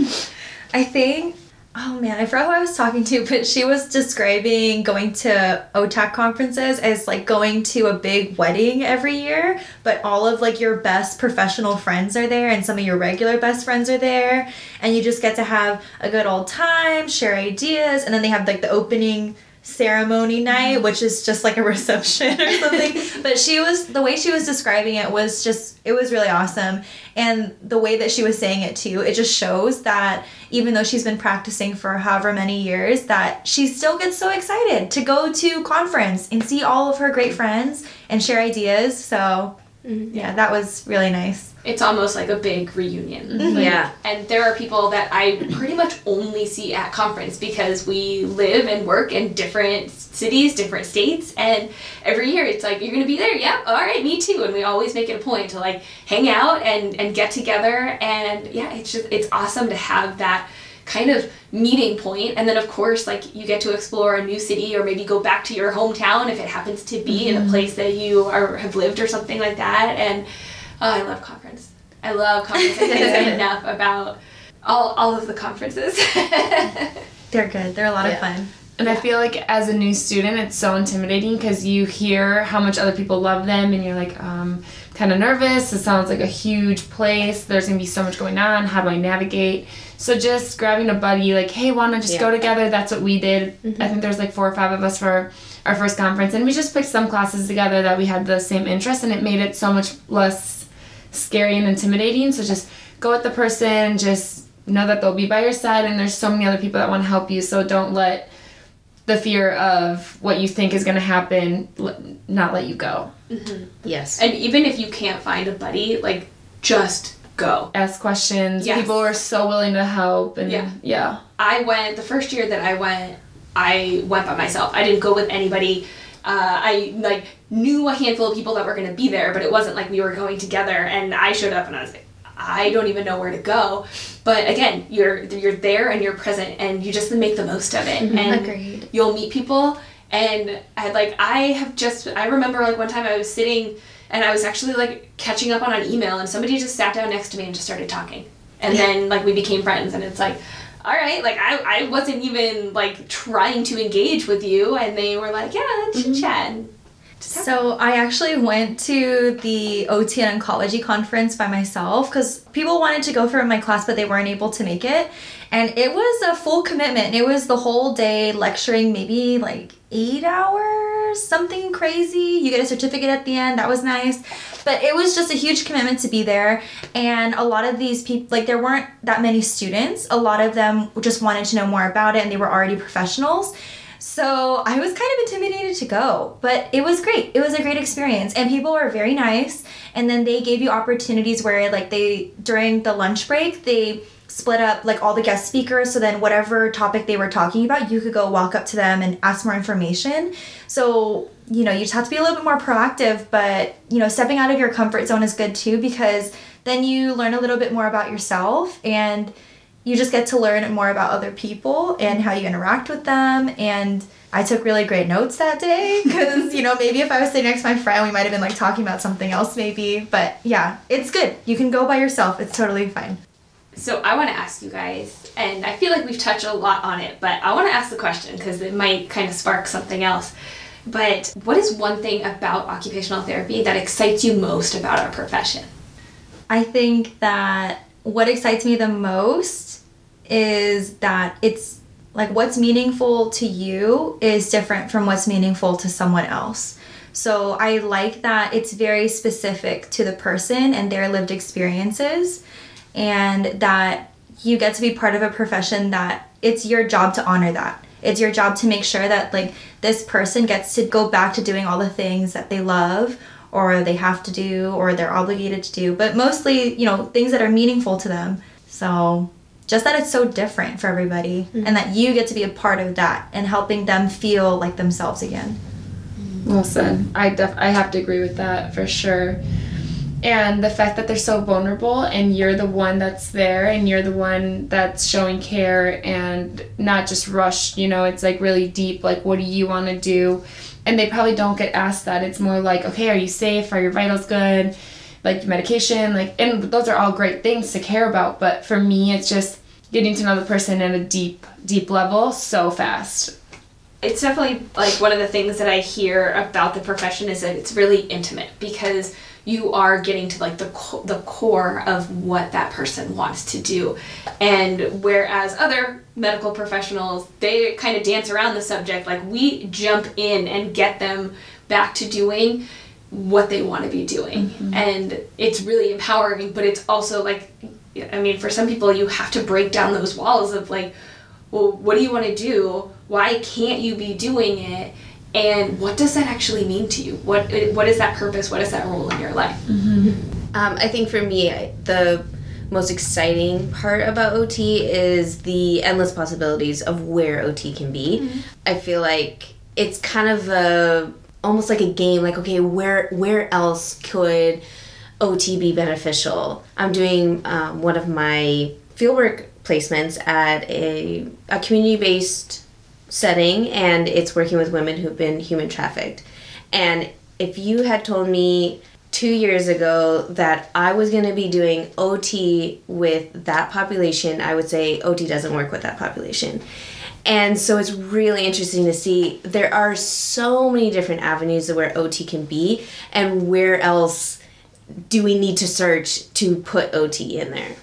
I think, oh man, I forgot who I was talking to, but she was describing going to OTAC conferences as like going to a big wedding every year, but all of like your best professional friends are there, and some of your regular best friends are there, and you just get to have a good old time, share ideas, and then they have like the opening ceremony night, which is just like a reception or something. But the way she was describing it was really awesome. And the way that she was saying it too, it just shows that even though she's been practicing for however many years, that she still gets so excited to go to conference and see all of her great friends and share ideas. So yeah, that was really nice. It's almost like a big reunion. Yeah. And there are people that I pretty much only see at conference, because we live and work in different cities, different states, and every year it's like, you're going to be there? Yeah, all right, me too. And we always make it a point to like hang out and get together, and yeah, it's awesome to have that kind of meeting point. And then of course, like, you get to explore a new city, or maybe go back to your hometown if it happens to be in a place that you have lived or something like that. And I love conference. I can't say enough about all of the conferences. They're good. They're a lot of fun. And I feel like as a new student, it's so intimidating because you hear how much other people love them, and you're like, kind of nervous. It sounds like a huge place. There's going to be so much going on. How do I navigate? So just grabbing a buddy, like, hey, want to just go together? That's what we did. I think there's like 4 or 5 of us for our first conference, and we just picked some classes together that we had the same interest, and it made it so much less scary and intimidating. So just go with the person, just know that they'll be by your side, and there's so many other people that want to help you. So don't let the fear of what you think is going to happen not let you go. Yes. And even if you can't find a buddy, like, just go. Ask questions. Yes. People are so willing to help. And yeah. I went, the first year that I went by myself. I didn't go with anybody. I like knew a handful of people that were going to be there, but it wasn't like we were going together, and I showed up and I was like, I don't even know where to go. But again, you're there and you're present, and you just make the most of it. And Agreed. You'll meet people. And I remember like one time I was sitting and I was actually like catching up on an email, and somebody just sat down next to me and just started talking. And then like we became friends, and it's like, all right, like I wasn't even like trying to engage with you, and they were like, yeah, let's chat. So I actually went to the OT and Oncology conference by myself because people wanted to go for my class, but they weren't able to make it. And it was a full commitment. It was the whole day lecturing, maybe like 8 hours, something crazy. You get a certificate at the end. That was nice. But it was just a huge commitment to be there. And a lot of these people, like, there weren't that many students. A lot of them just wanted to know more about it, and they were already professionals. So I was kind of intimidated to go, but it was great. It was a great experience, and people were very nice. And then they gave you opportunities where, like, during the lunch break, they split up like all the guest speakers, so then whatever topic they were talking about, you could go walk up to them and ask more information. So, you just have to be a little bit more proactive, but, stepping out of your comfort zone is good too, because then you learn a little bit more about yourself, and you just get to learn more about other people and how you interact with them. And I took really great notes that day because, maybe if I was sitting next to my friend, we might have been like talking about something else maybe. But yeah, it's good. You can go by yourself. It's totally fine. So I want to ask you guys, and I feel like we've touched a lot on it, but I want to ask the question because it might kind of spark something else. But what is one thing about occupational therapy that excites you most about our profession? I think that what excites me the most is that it's like what's meaningful to you is different from what's meaningful to someone else. So I like that it's very specific to the person and their lived experiences, and that you get to be part of a profession that it's your job to honor that. It's your job to make sure that like this person gets to go back to doing all the things that they love or they have to do or they're obligated to do, but mostly, you know, things that are meaningful to them. So just that it's so different for everybody, and that you get to be a part of that and helping them feel like themselves again. Well said. I have to agree with that for sure. And the fact that they're so vulnerable and you're the one that's there and you're the one that's showing care and not just rushed, you know, it's like really deep, like what do you want to do? And they probably don't get asked that. It's more like, okay, are you safe? Are your vitals good? Like medication, like, and those are all great things to care about. But for me, it's just getting to know the person at a deep, deep level so fast. It's definitely like one of the things that I hear about the profession is that it's really intimate because you are getting to like the core of what that person wants to do. And whereas other medical professionals, they kind of dance around the subject, like we jump in and get them back to doing what they want to be doing. And it's really empowering, but it's also like, I mean, for some people you have to break down those walls of like, well, what do you want to do? Why can't you be doing it? And what does that actually mean to you? What is that purpose? What is that role in your life? I think for me, the most exciting part about OT is the endless possibilities of where OT can be. I feel like it's kind of almost like a game, like, okay, where else could OT be beneficial? I'm doing one of my fieldwork placements at a community-based setting, and it's working with women who've been human trafficked. And if you had told me 2 years ago that I was going to be doing OT with that population, I would say OT doesn't work with that population. And so it's really interesting to see there are so many different avenues of where OT can be, and where else do we need to search to put OT in there?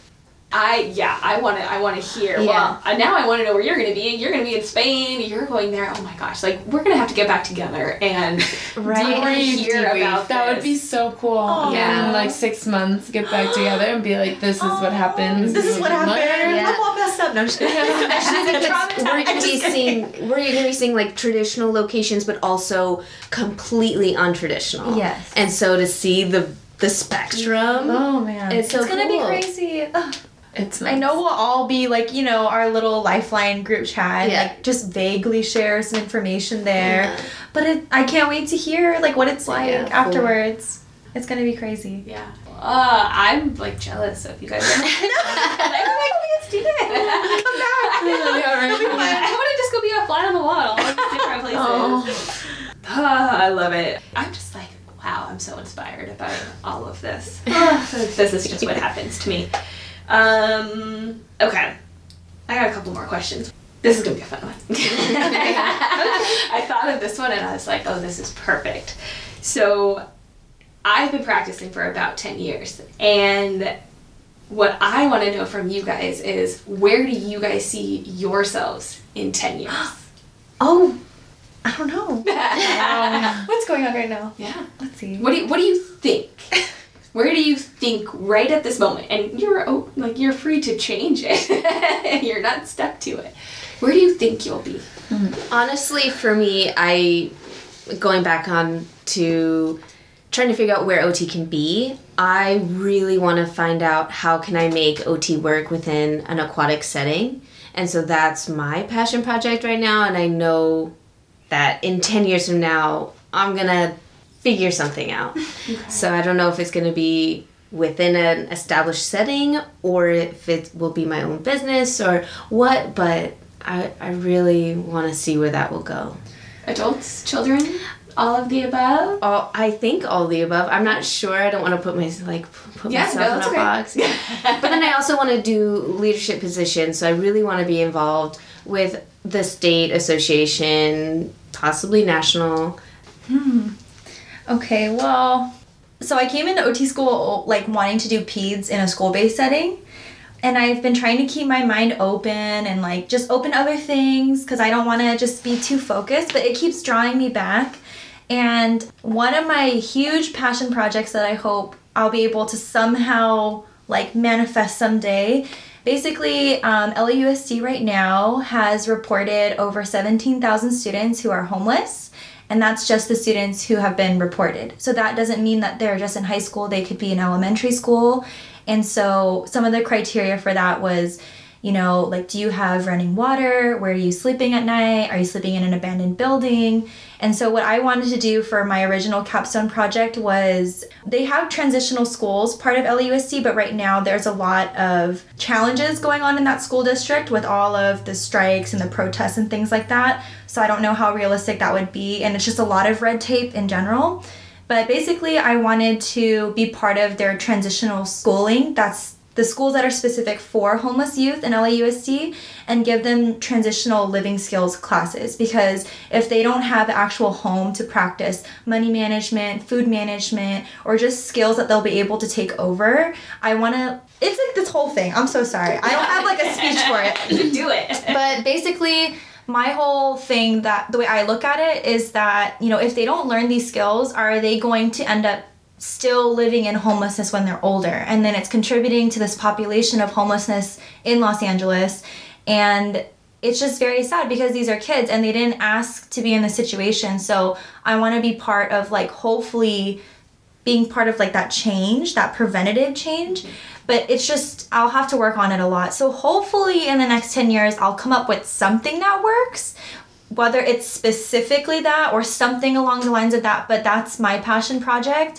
I want to hear. Yeah. Well, now I want to know where you're going to be. You're going to be in Spain. You're going there. Oh my gosh! Like we're going to have to get back together and hear about that this. would be so cool. Aww. Yeah, in like 6 months, get back together and be like, this is what happened. This is what happened. Yeah. I'm all messed up. No, I'm just kidding. We're going to be seeing like traditional locations, but also completely untraditional. Yes. And so to see the spectrum, Oh man, It's so gonna be cool. crazy. Ugh. It's I know we'll all be like, you know, our little Lifeline group chat, Yeah. like just vaguely share some information there. Yeah. But I can't wait to hear like what it's like Yeah, cool. afterwards. It's gonna be crazy. Yeah. I'm like jealous of you guys. I want to be a student. Come back. It'll be fun. I want to just go be a fly on the wall, all these different places. I love it. I'm just like, wow, I'm so inspired about all of this. This is just what happens to me. Okay. I got a couple more questions. This is going to be a fun one. I thought of this one and I was like, oh, this is perfect. So I've been practicing for about 10 years. And what I want to know from you guys is, where do you guys see yourselves in 10 years? Oh, I don't know. What's going on right now? Yeah. Let's see. What do you think? Where do you think right at this moment? And you're free to change it. You're not stuck to it. Where do you think you'll be? honestly, for me, going back on to trying to figure out where OT can be, I really want to find out how can I make OT work within an aquatic setting. And so that's my passion project right now, and I know that in 10 years from now, I'm going to figure something out. Okay. So I don't know if it's going to be within an established setting or if it will be my own business or what, but I really want to see where that will go. Adults, children, all of the above? I think all the above. I'm not sure. I don't want to put myself in a box. But then I also want to do leadership positions, so I really want to be involved with the state association, possibly national. Okay, well, So I came into OT school like wanting to do peds in a school-based setting. And I've been trying to keep my mind open and like just open other things because I don't want to just be too focused, but it keeps drawing me back. And one of my huge passion projects that I hope I'll be able to somehow like manifest someday. Basically, LAUSD right now has reported over 17,000 students who are homeless. And that's just the students who have been reported. So that doesn't mean that they're just in high school. They could be in elementary school. And so some of the criteria for that was, you know, like, do you have running water? Where are you sleeping at night? Are you sleeping in an abandoned building? And so what I wanted to do for my original capstone project was, they have transitional schools, part of LAUSD, but right now there's a lot of challenges going on in that school district with all of the strikes and the protests and things like that. So I don't know how realistic that would be. And it's just a lot of red tape in general. But basically, I wanted to be part of their transitional schooling. That's the schools that are specific for homeless youth in LAUSD, and give them transitional living skills classes. Because if they don't have the actual home to practice money management, food management, or just skills that they'll be able to take over, I want to... It's like this whole thing. I'm so sorry. I don't have like a speech for it. Do it. But basically... my whole thing, that the way I look at it is that, you know, if they don't learn these skills, are they going to end up still living in homelessness when they're older? And then it's contributing to this population of homelessness in Los Angeles. And it's just very sad because these are kids and they didn't ask to be in this situation. So I want to be part of, like, hopefully being part of like that change, that preventative change. But it's just, I'll have to work on it a lot. So hopefully in the next 10 years, I'll come up with something that works, whether it's specifically that or something along the lines of that. But that's my passion project.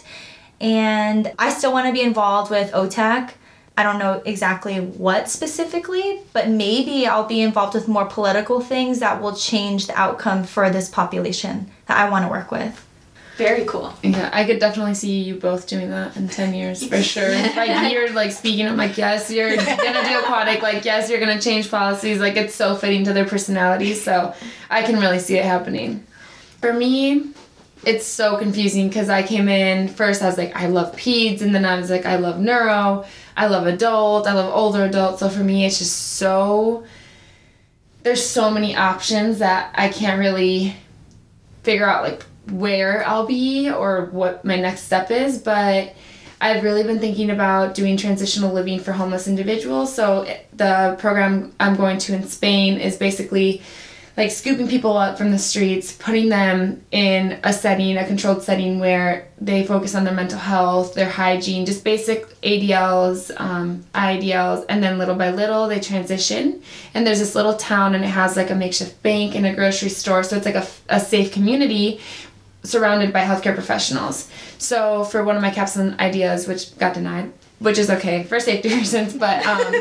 And I still want to be involved with OTAC. I don't know exactly what specifically, but maybe I'll be involved with more political things that will change the outcome for this population that I want to work with. Very cool. Yeah, I could definitely see you both doing that in 10 years for sure. Like, you're like speaking, I'm like, yes, you're gonna do aquatic, like, yes, you're gonna change policies, like, it's so fitting to their personalities, so I can really see it happening. For me, it's so confusing because I came in, first I was like, I love peds, and then I was like, I love neuro, I love adult, I love older adults, so for me it's just so, there's so many options that I can't really figure out, like, where I'll be or what my next step is, but I've really been thinking about doing transitional living for homeless individuals. So the program I'm going to in Spain is basically like scooping people up from the streets, putting them in a setting, a controlled setting where they focus on their mental health, their hygiene, just basic ADLs, IDLs, and then little by little they transition. And there's this little town and it has like a makeshift bank and a grocery store, so it's like a safe community surrounded by healthcare professionals. So for one of my capstone ideas, which got denied, which is okay for safety reasons, but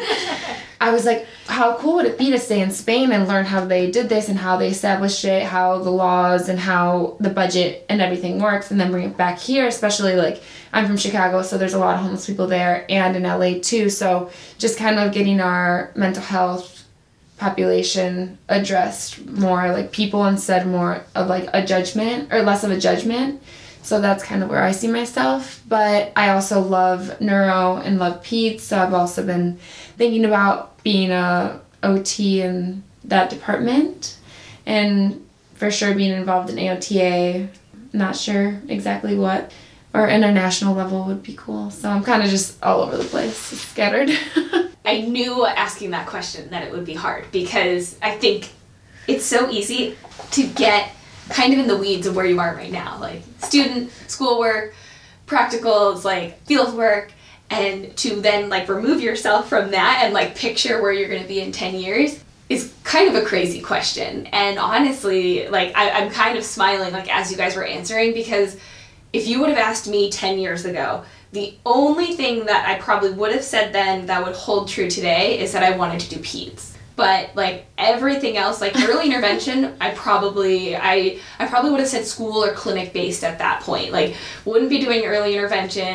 I was like, how cool would it be to stay in Spain and learn how they did this and how they established it, how the laws and how the budget and everything works, and then bring it back here, especially like I'm from Chicago, so there's a lot of homeless people there, and in LA too, so just kind of getting our mental health population addressed more, like people instead more of like a judgment or less of a judgment. So that's kind of where I see myself. But I also love neuro and love peds, so I've also been thinking about being a OT in that department, and for sure being involved in AOTA. Not sure exactly what, or international level would be cool. So I'm kind of just all over the place, scattered. I knew asking that question that it would be hard because I think it's so easy to get kind of in the weeds of where you are right now, like student, schoolwork, practicals, like field work, and to then like remove yourself from that and like picture where you're going to be in 10 years is kind of a crazy question. And honestly, like I'm kind of smiling like as you guys were answering, because if you would have asked me 10 years ago, the only thing that I probably would have said then that would hold true today is that I wanted to do peds. But like everything else, like early intervention, I probably would have said school or clinic based at that point. Like wouldn't be doing early intervention,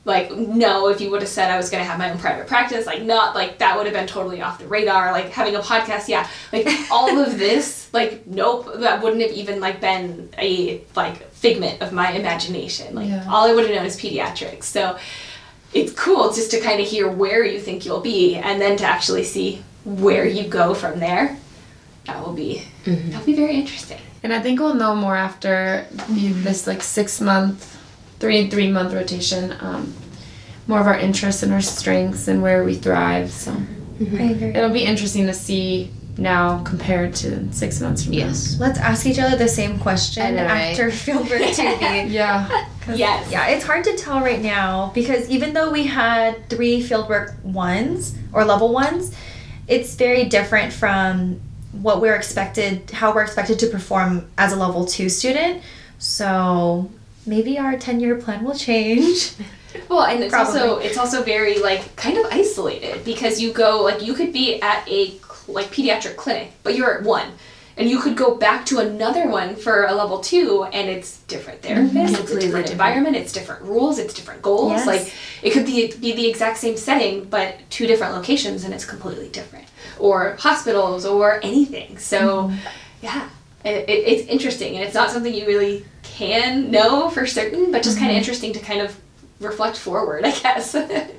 like, no, if you would have said I was going to have my own private practice, like, not, like, that would have been totally off the radar. Like, having a podcast, yeah. Like, all of this, like, nope, that wouldn't have even, like, been a, like, figment of my imagination. Like, all I would have known is pediatrics. So it's cool just to kind of hear where you think you'll be, and then to actually see where you go from there. That'll be very interesting. And I think we'll know more after this, like, 6-month, 3-month rotation, more of our interests and our strengths and where we thrive. So I agree. it'll be interesting to see now compared to 6 months from now. Let's ask each other the same question I know, right? after fieldwork 2B. Yeah. Yes. Yeah, it's hard to tell right now because even though we had 3 fieldwork 1s or level 1s, it's very different from what how we're expected to perform as a level 2 student. So maybe our 10-year plan will change. Well, and it's also very, like, kind of isolated because you go, like, you could be at a, like, pediatric clinic, but you're at one. And you could go back to another one for a level 2, and it's different therapists, it's a different environment, it's different rules, it's different goals. Yes. Like, it could be the exact same setting, but 2 different locations, and it's completely different. Or hospitals, or anything. So, yeah, it's interesting, and it's not something you really can know for certain, but just kind of interesting to kind of reflect forward, I guess.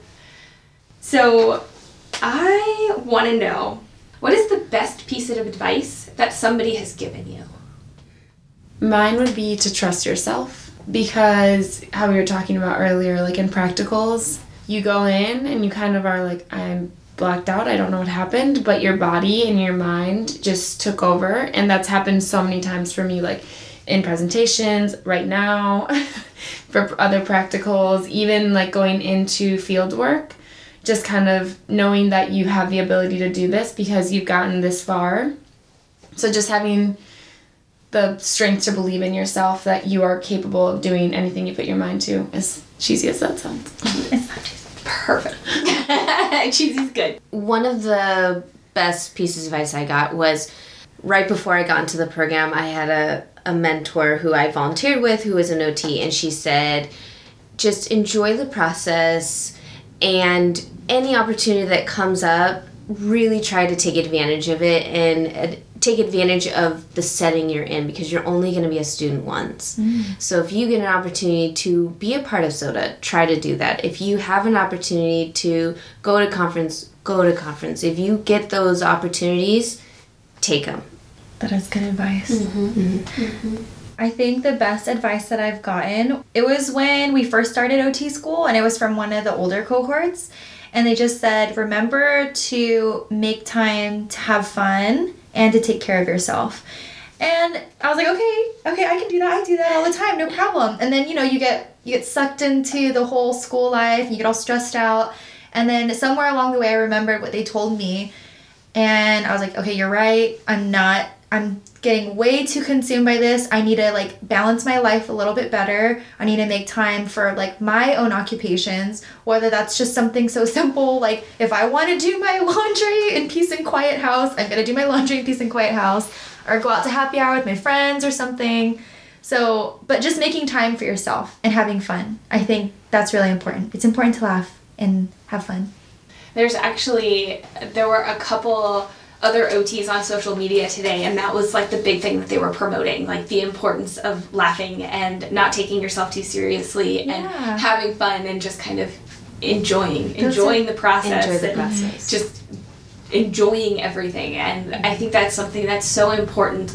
So, I want to know, what is the best piece of advice that somebody has given you? Mine would be to trust yourself, because how we were talking about earlier, like in practicals, you go in and you kind of are like, I'm blacked out, I don't know what happened, but your body and your mind just took over. And that's happened so many times for me, like in presentations, right now, for other practicals, even like going into field work, just kind of knowing that you have the ability to do this because you've gotten this far. So just having the strength to believe in yourself that you are capable of doing anything you put your mind to, as cheesy as that sounds. It's not cheesy. Perfect. Cheesy's good. One of the best pieces of advice I got was right before I got into the program, I had a mentor who I volunteered with who was an OT, and she said, just enjoy the process, and any opportunity that comes up, really try to take advantage of it and take advantage of the setting you're in, because you're only going to be a student once. So if you get an opportunity to be a part of SOTA, try to do that. If you have an opportunity to go to conference, go to conference. If you get those opportunities, take them. That is good advice. I think the best advice that I've gotten, it was when we first started OT school, and it was from one of the older cohorts, and they just said, remember to make time to have fun and to take care of yourself. And I was like, okay, I can do that. I do that all the time, no problem. And then, you get sucked into the whole school life, you get all stressed out. And then somewhere along the way, I remembered what they told me. And I was like, okay, you're right. I'm getting way too consumed by this. I need to balance my life a little bit better. I need to make time for my own occupations, whether that's just something so simple, like if I want to do my laundry in peace and quiet house, I'm going to do my laundry in peace and quiet house, or go out to happy hour with my friends or something. So, but just making time for yourself and having fun. I think that's really important. It's important to laugh and have fun. There were a couple other OTs on social media today, and that was the big thing that they were promoting, the importance of laughing and not taking yourself too seriously and having fun and just kind of enjoying the process. Enjoy the process. Just enjoying everything. And I think that's something that's so important.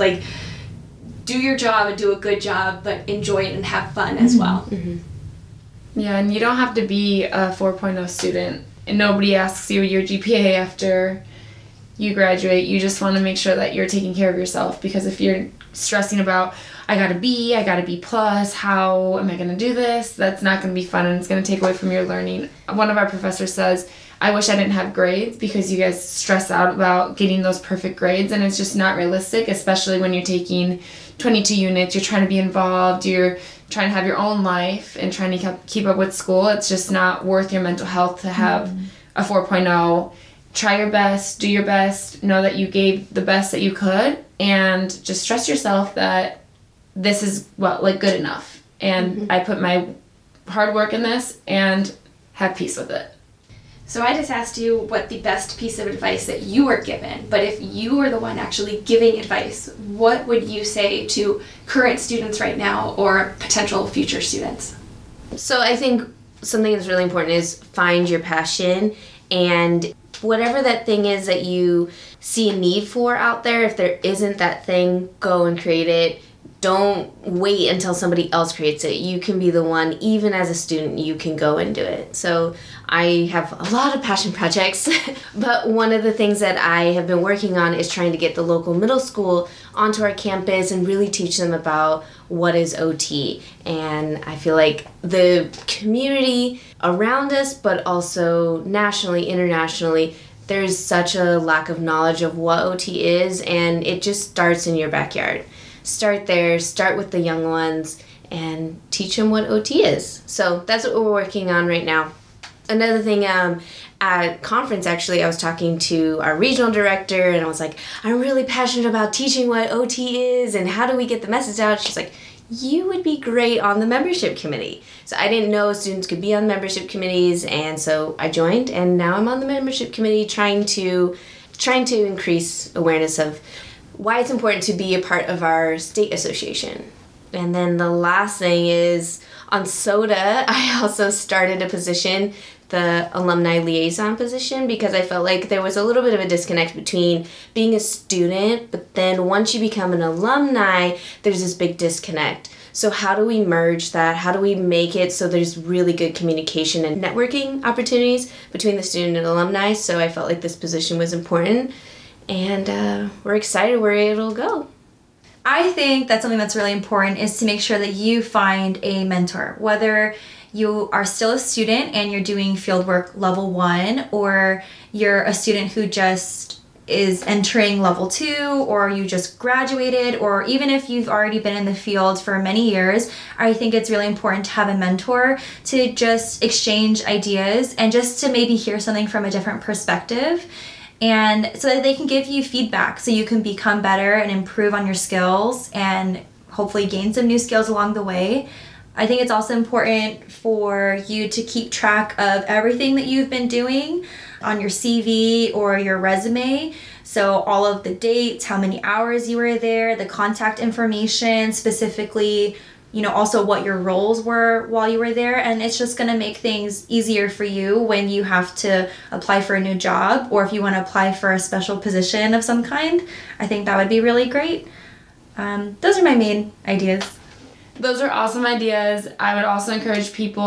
Do your job and do a good job, but enjoy it and have fun as well. Yeah, and you don't have to be a 4.0 student, and nobody asks you your GPA after you graduate. You just want to make sure that you're taking care of yourself, because if you're stressing about, I got a B plus, how am I going to do this? That's not going to be fun, and it's going to take away from your learning. One of our professors says, I wish I didn't have grades, because you guys stress out about getting those perfect grades, and it's just not realistic, especially when you're taking 22 units, you're trying to be involved, you're trying to have your own life and trying to keep up with school. It's just not worth your mental health to have a 4.0. Try your best, do your best, know that you gave the best that you could, and just trust yourself that this is good enough. And I put my hard work in this and have peace with it. So I just asked you what the best piece of advice that you were given, but if you were the one actually giving advice, what would you say to current students right now or potential future students? So I think something that's really important is find your passion, and whatever that thing is that you see a need for out there, if there isn't that thing, go and create it. Don't wait until somebody else creates it. You can be the one, even as a student, you can go and do it. So I have a lot of passion projects, but one of the things that I have been working on is trying to get the local middle school onto our campus and really teach them about what is OT. And I feel like the community around us, but also nationally, internationally, there's such a lack of knowledge of what OT is, and it just starts in your backyard. Start there, start with the young ones, and teach them what OT is. So that's what we're working on right now. Another thing, at conference, actually, I was talking to our regional director, and I was like, I'm really passionate about teaching what OT is, and how do we get the message out? She's like, you would be great on the membership committee. So I didn't know students could be on membership committees, and so I joined, and now I'm on the membership committee trying to increase awareness of why it's important to be a part of our state association. And then the last thing is, on SOTA, I also started a position, the alumni liaison position, because I felt like there was a little bit of a disconnect between being a student, but then once you become an alumni, there's this big disconnect. So how do we merge that? How do we make it so there's really good communication and networking opportunities between the student and alumni? So I felt like this position was important. And we're excited where it'll go. I think that something that's really important is to make sure that you find a mentor, whether you are still a student and you're doing fieldwork level 1, or you're a student who just is entering level 2, or you just graduated, or even if you've already been in the field for many years. I think it's really important to have a mentor to just exchange ideas and just to maybe hear something from a different perspective, and so that they can give you feedback so you can become better and improve on your skills and hopefully gain some new skills along the way. I think it's also important for you to keep track of everything that you've been doing on your CV or your resume. So all of the dates, how many hours you were there, the contact information, specifically, also what your roles were while you were there. And it's just going to make things easier for you when you have to apply for a new job, or if you want to apply for a special position of some kind. I think that would be really great. Those are my main ideas. Those are awesome ideas. I would also encourage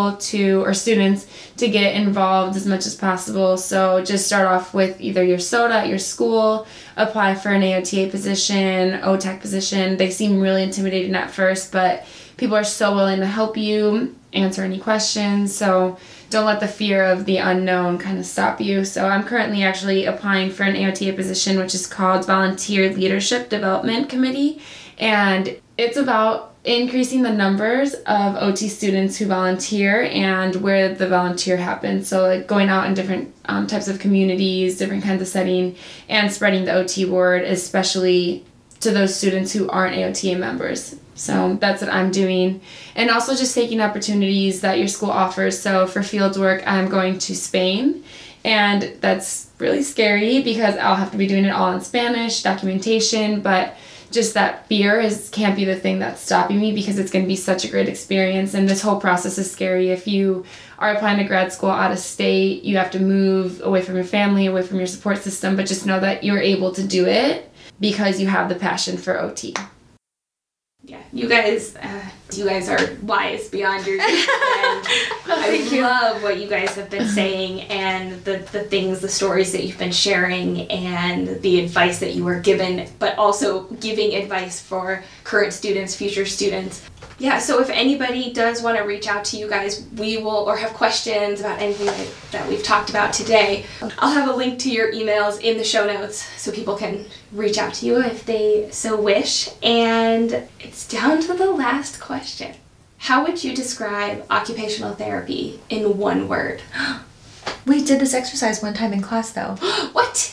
students to get involved as much as possible. So just start off with either your SOTA at your school, apply for an AOTA position, OTAC position. They seem really intimidating at first, but people are so willing to help you, answer any questions. So don't let the fear of the unknown kind of stop you. So I'm currently actually applying for an AOTA position, which is called Volunteer Leadership Development Committee. And it's about increasing the numbers of OT students who volunteer and where the volunteer happens. So like going out in different types of communities, different kinds of setting, and spreading the OT word, especially to those students who aren't AOTA members. So that's what I'm doing. And also just taking opportunities that your school offers. So for field work, I'm going to Spain. And that's really scary because I'll have to be doing it all in Spanish, documentation, but just that fear can't be the thing that's stopping me, because it's going to be such a great experience. And this whole process is scary. If you are applying to grad school out of state, you have to move away from your family, away from your support system, but just know that you're able to do it because you have the passion for OT. Yeah, you guys are wise beyond your years, and I love what you guys have been saying, and the things, the stories that you've been sharing, and the advice that you were given, but also giving advice for current students, future students. Yeah, so if anybody does want to reach out to you guys, or have questions about anything that we've talked about today, I'll have a link to your emails in the show notes so people can reach out to you if they so wish. And it's down to the last question. How would you describe occupational therapy in one word? We did this exercise one time in class, though. What?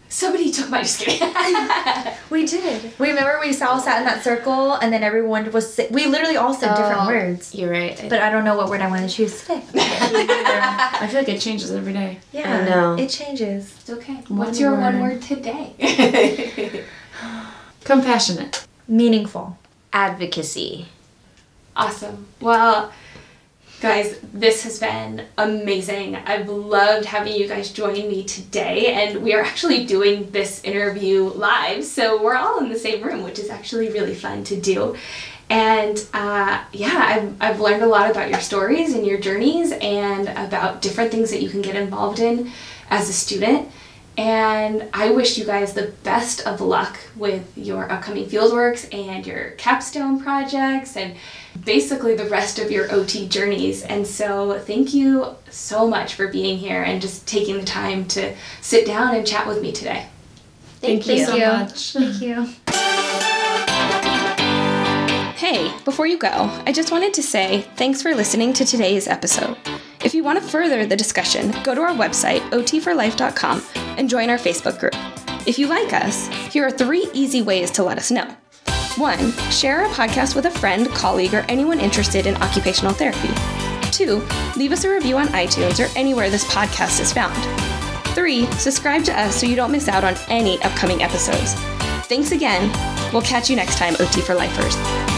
Somebody took my, just kidding. We did. We remember we all sat in that circle, and then everyone was. We literally all said different words. You're right. But I don't know what word I want to choose today. I feel like it changes every day. Yeah, I know. it changes. It's okay. What's your one word today? Compassionate. Meaningful. Advocacy. Awesome. Well, guys, this has been amazing. I've loved having you guys join me today, and we are actually doing this interview live, so we're all in the same room, which is actually really fun to do. And I've learned a lot about your stories and your journeys and about different things that you can get involved in as a student. And I wish you guys the best of luck with your upcoming fieldworks and your capstone projects and basically the rest of your OT journeys. And so thank you so much for being here and just taking the time to sit down and chat with me today. Thank you so much. Thank you. Hey, before you go, I just wanted to say thanks for listening to today's episode. If you want to further the discussion, go to our website, otforlife.com, and join our Facebook group. If you like us, here are 3 easy ways to let us know. 1. Share our podcast with a friend, colleague, or anyone interested in occupational therapy. 2. Leave us a review on iTunes or anywhere this podcast is found. 3. Subscribe to us so you don't miss out on any upcoming episodes. Thanks again. We'll catch you next time, OT for Lifers.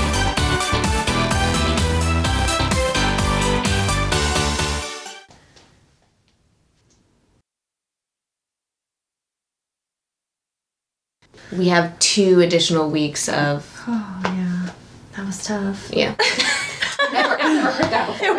We have 2 additional weeks of. Oh yeah, that was tough. Yeah. I've never heard that before.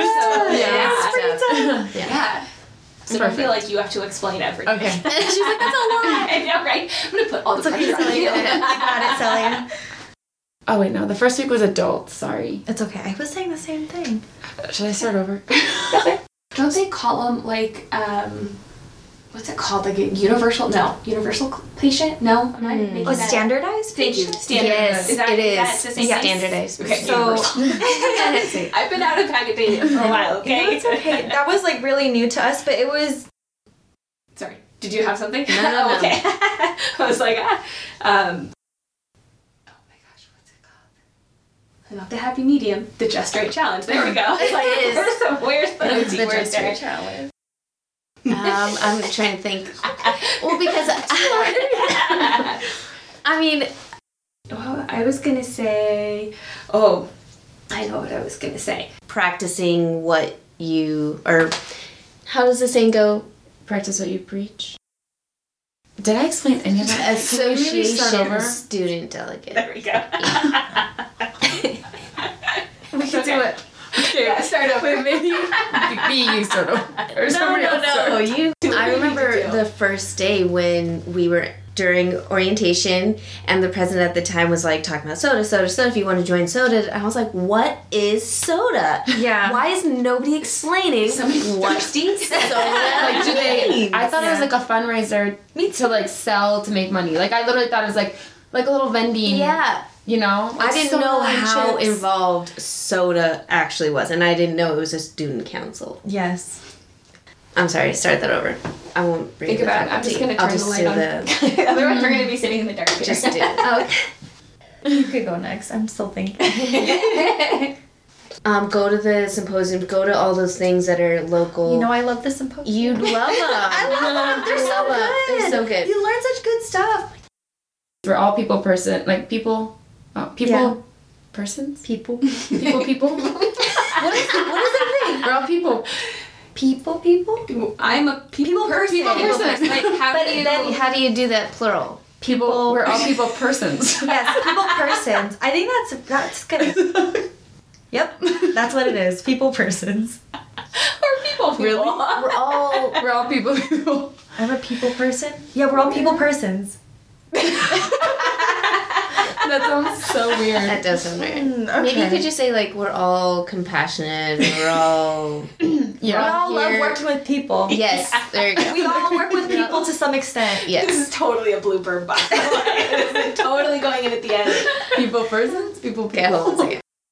Yeah. So I feel like you have to explain everything. Okay. She's like, that's a lot. I know, right? I'm going to put all the pressure on you. You got it, Celia. Oh wait, no. The first week was adults. Sorry. It's okay. I was saying the same thing. Should I start over? Don't they call them like, what's it called? Like a universal patient? No? I'm not making that. Standardized? Thank you. Standardized. Yes, Is that, it is that is. the same Yeah. thing? Standardized. Okay, So, universal. I've been out of academia for a while, okay? No, it's okay. That was like really new to us, but it was. Sorry. Did you have something? No. Oh, okay. I was like, oh my gosh, what's it called? Not the happy medium, the just right challenge. There we go. It's like, It is. where's the It is the word just there? right challenge. I'm trying to think. Well, because I mean, Well, I was gonna say, oh, I know what I was gonna say. practicing what you or how does the saying go? Practice what you preach. Did I explain any of that? Can we maybe start Association over? student delegate. There we go. We could do it. Okay, Yeah, start over. Wait, maybe be you start over. Or somebody else start. You. I remember do. the first day when we were during orientation and the president at the time was like talking about soda, if you want to join soda. I was like, what is soda? Yeah. Why is nobody explaining Somebody's what thirsty? soda Like, do they? means? I thought it was like a fundraiser to like sell to make money. Like I literally thought it was like a little vending. Yeah. You know. I Like didn't soda know and how chips. involved soda actually was, and I didn't know it was a student council. Yes. I'm sorry, start that over. I won't bring Think the about it. I'm just faculty. gonna I'll turn just the light do on. Otherwise, we're gonna be sitting in the dark. Here. Just do it. Oh, you could go next. I'm still thinking. Go to the symposium. Go to all those things that are local. You know, I love the symposium. You'd love them. I love them. They're You so love 'em. good. They're so good. You learn such good stuff. We're all people persons. Yeah. Persons. People. People. What is it mean? We're all people. People? I'm a people person. People person. Like, how But do you? then, how do you do that plural? People. We're all people persons. Yes, people persons. I think that's good. Yep, that's what it is. People persons. Or people. Really? We're all. We're all people. I'm a people person. Yeah, we're all people persons. That sounds so weird. That does sound weird. Okay. Maybe you could just say like we're all compassionate. And we're all We Yeah. all love here. working with people. yes. There you go. We all work with people to some extent. This Yes. is totally a blooper box. This is totally going in at the end. People persons. People. Okay, hold on a second.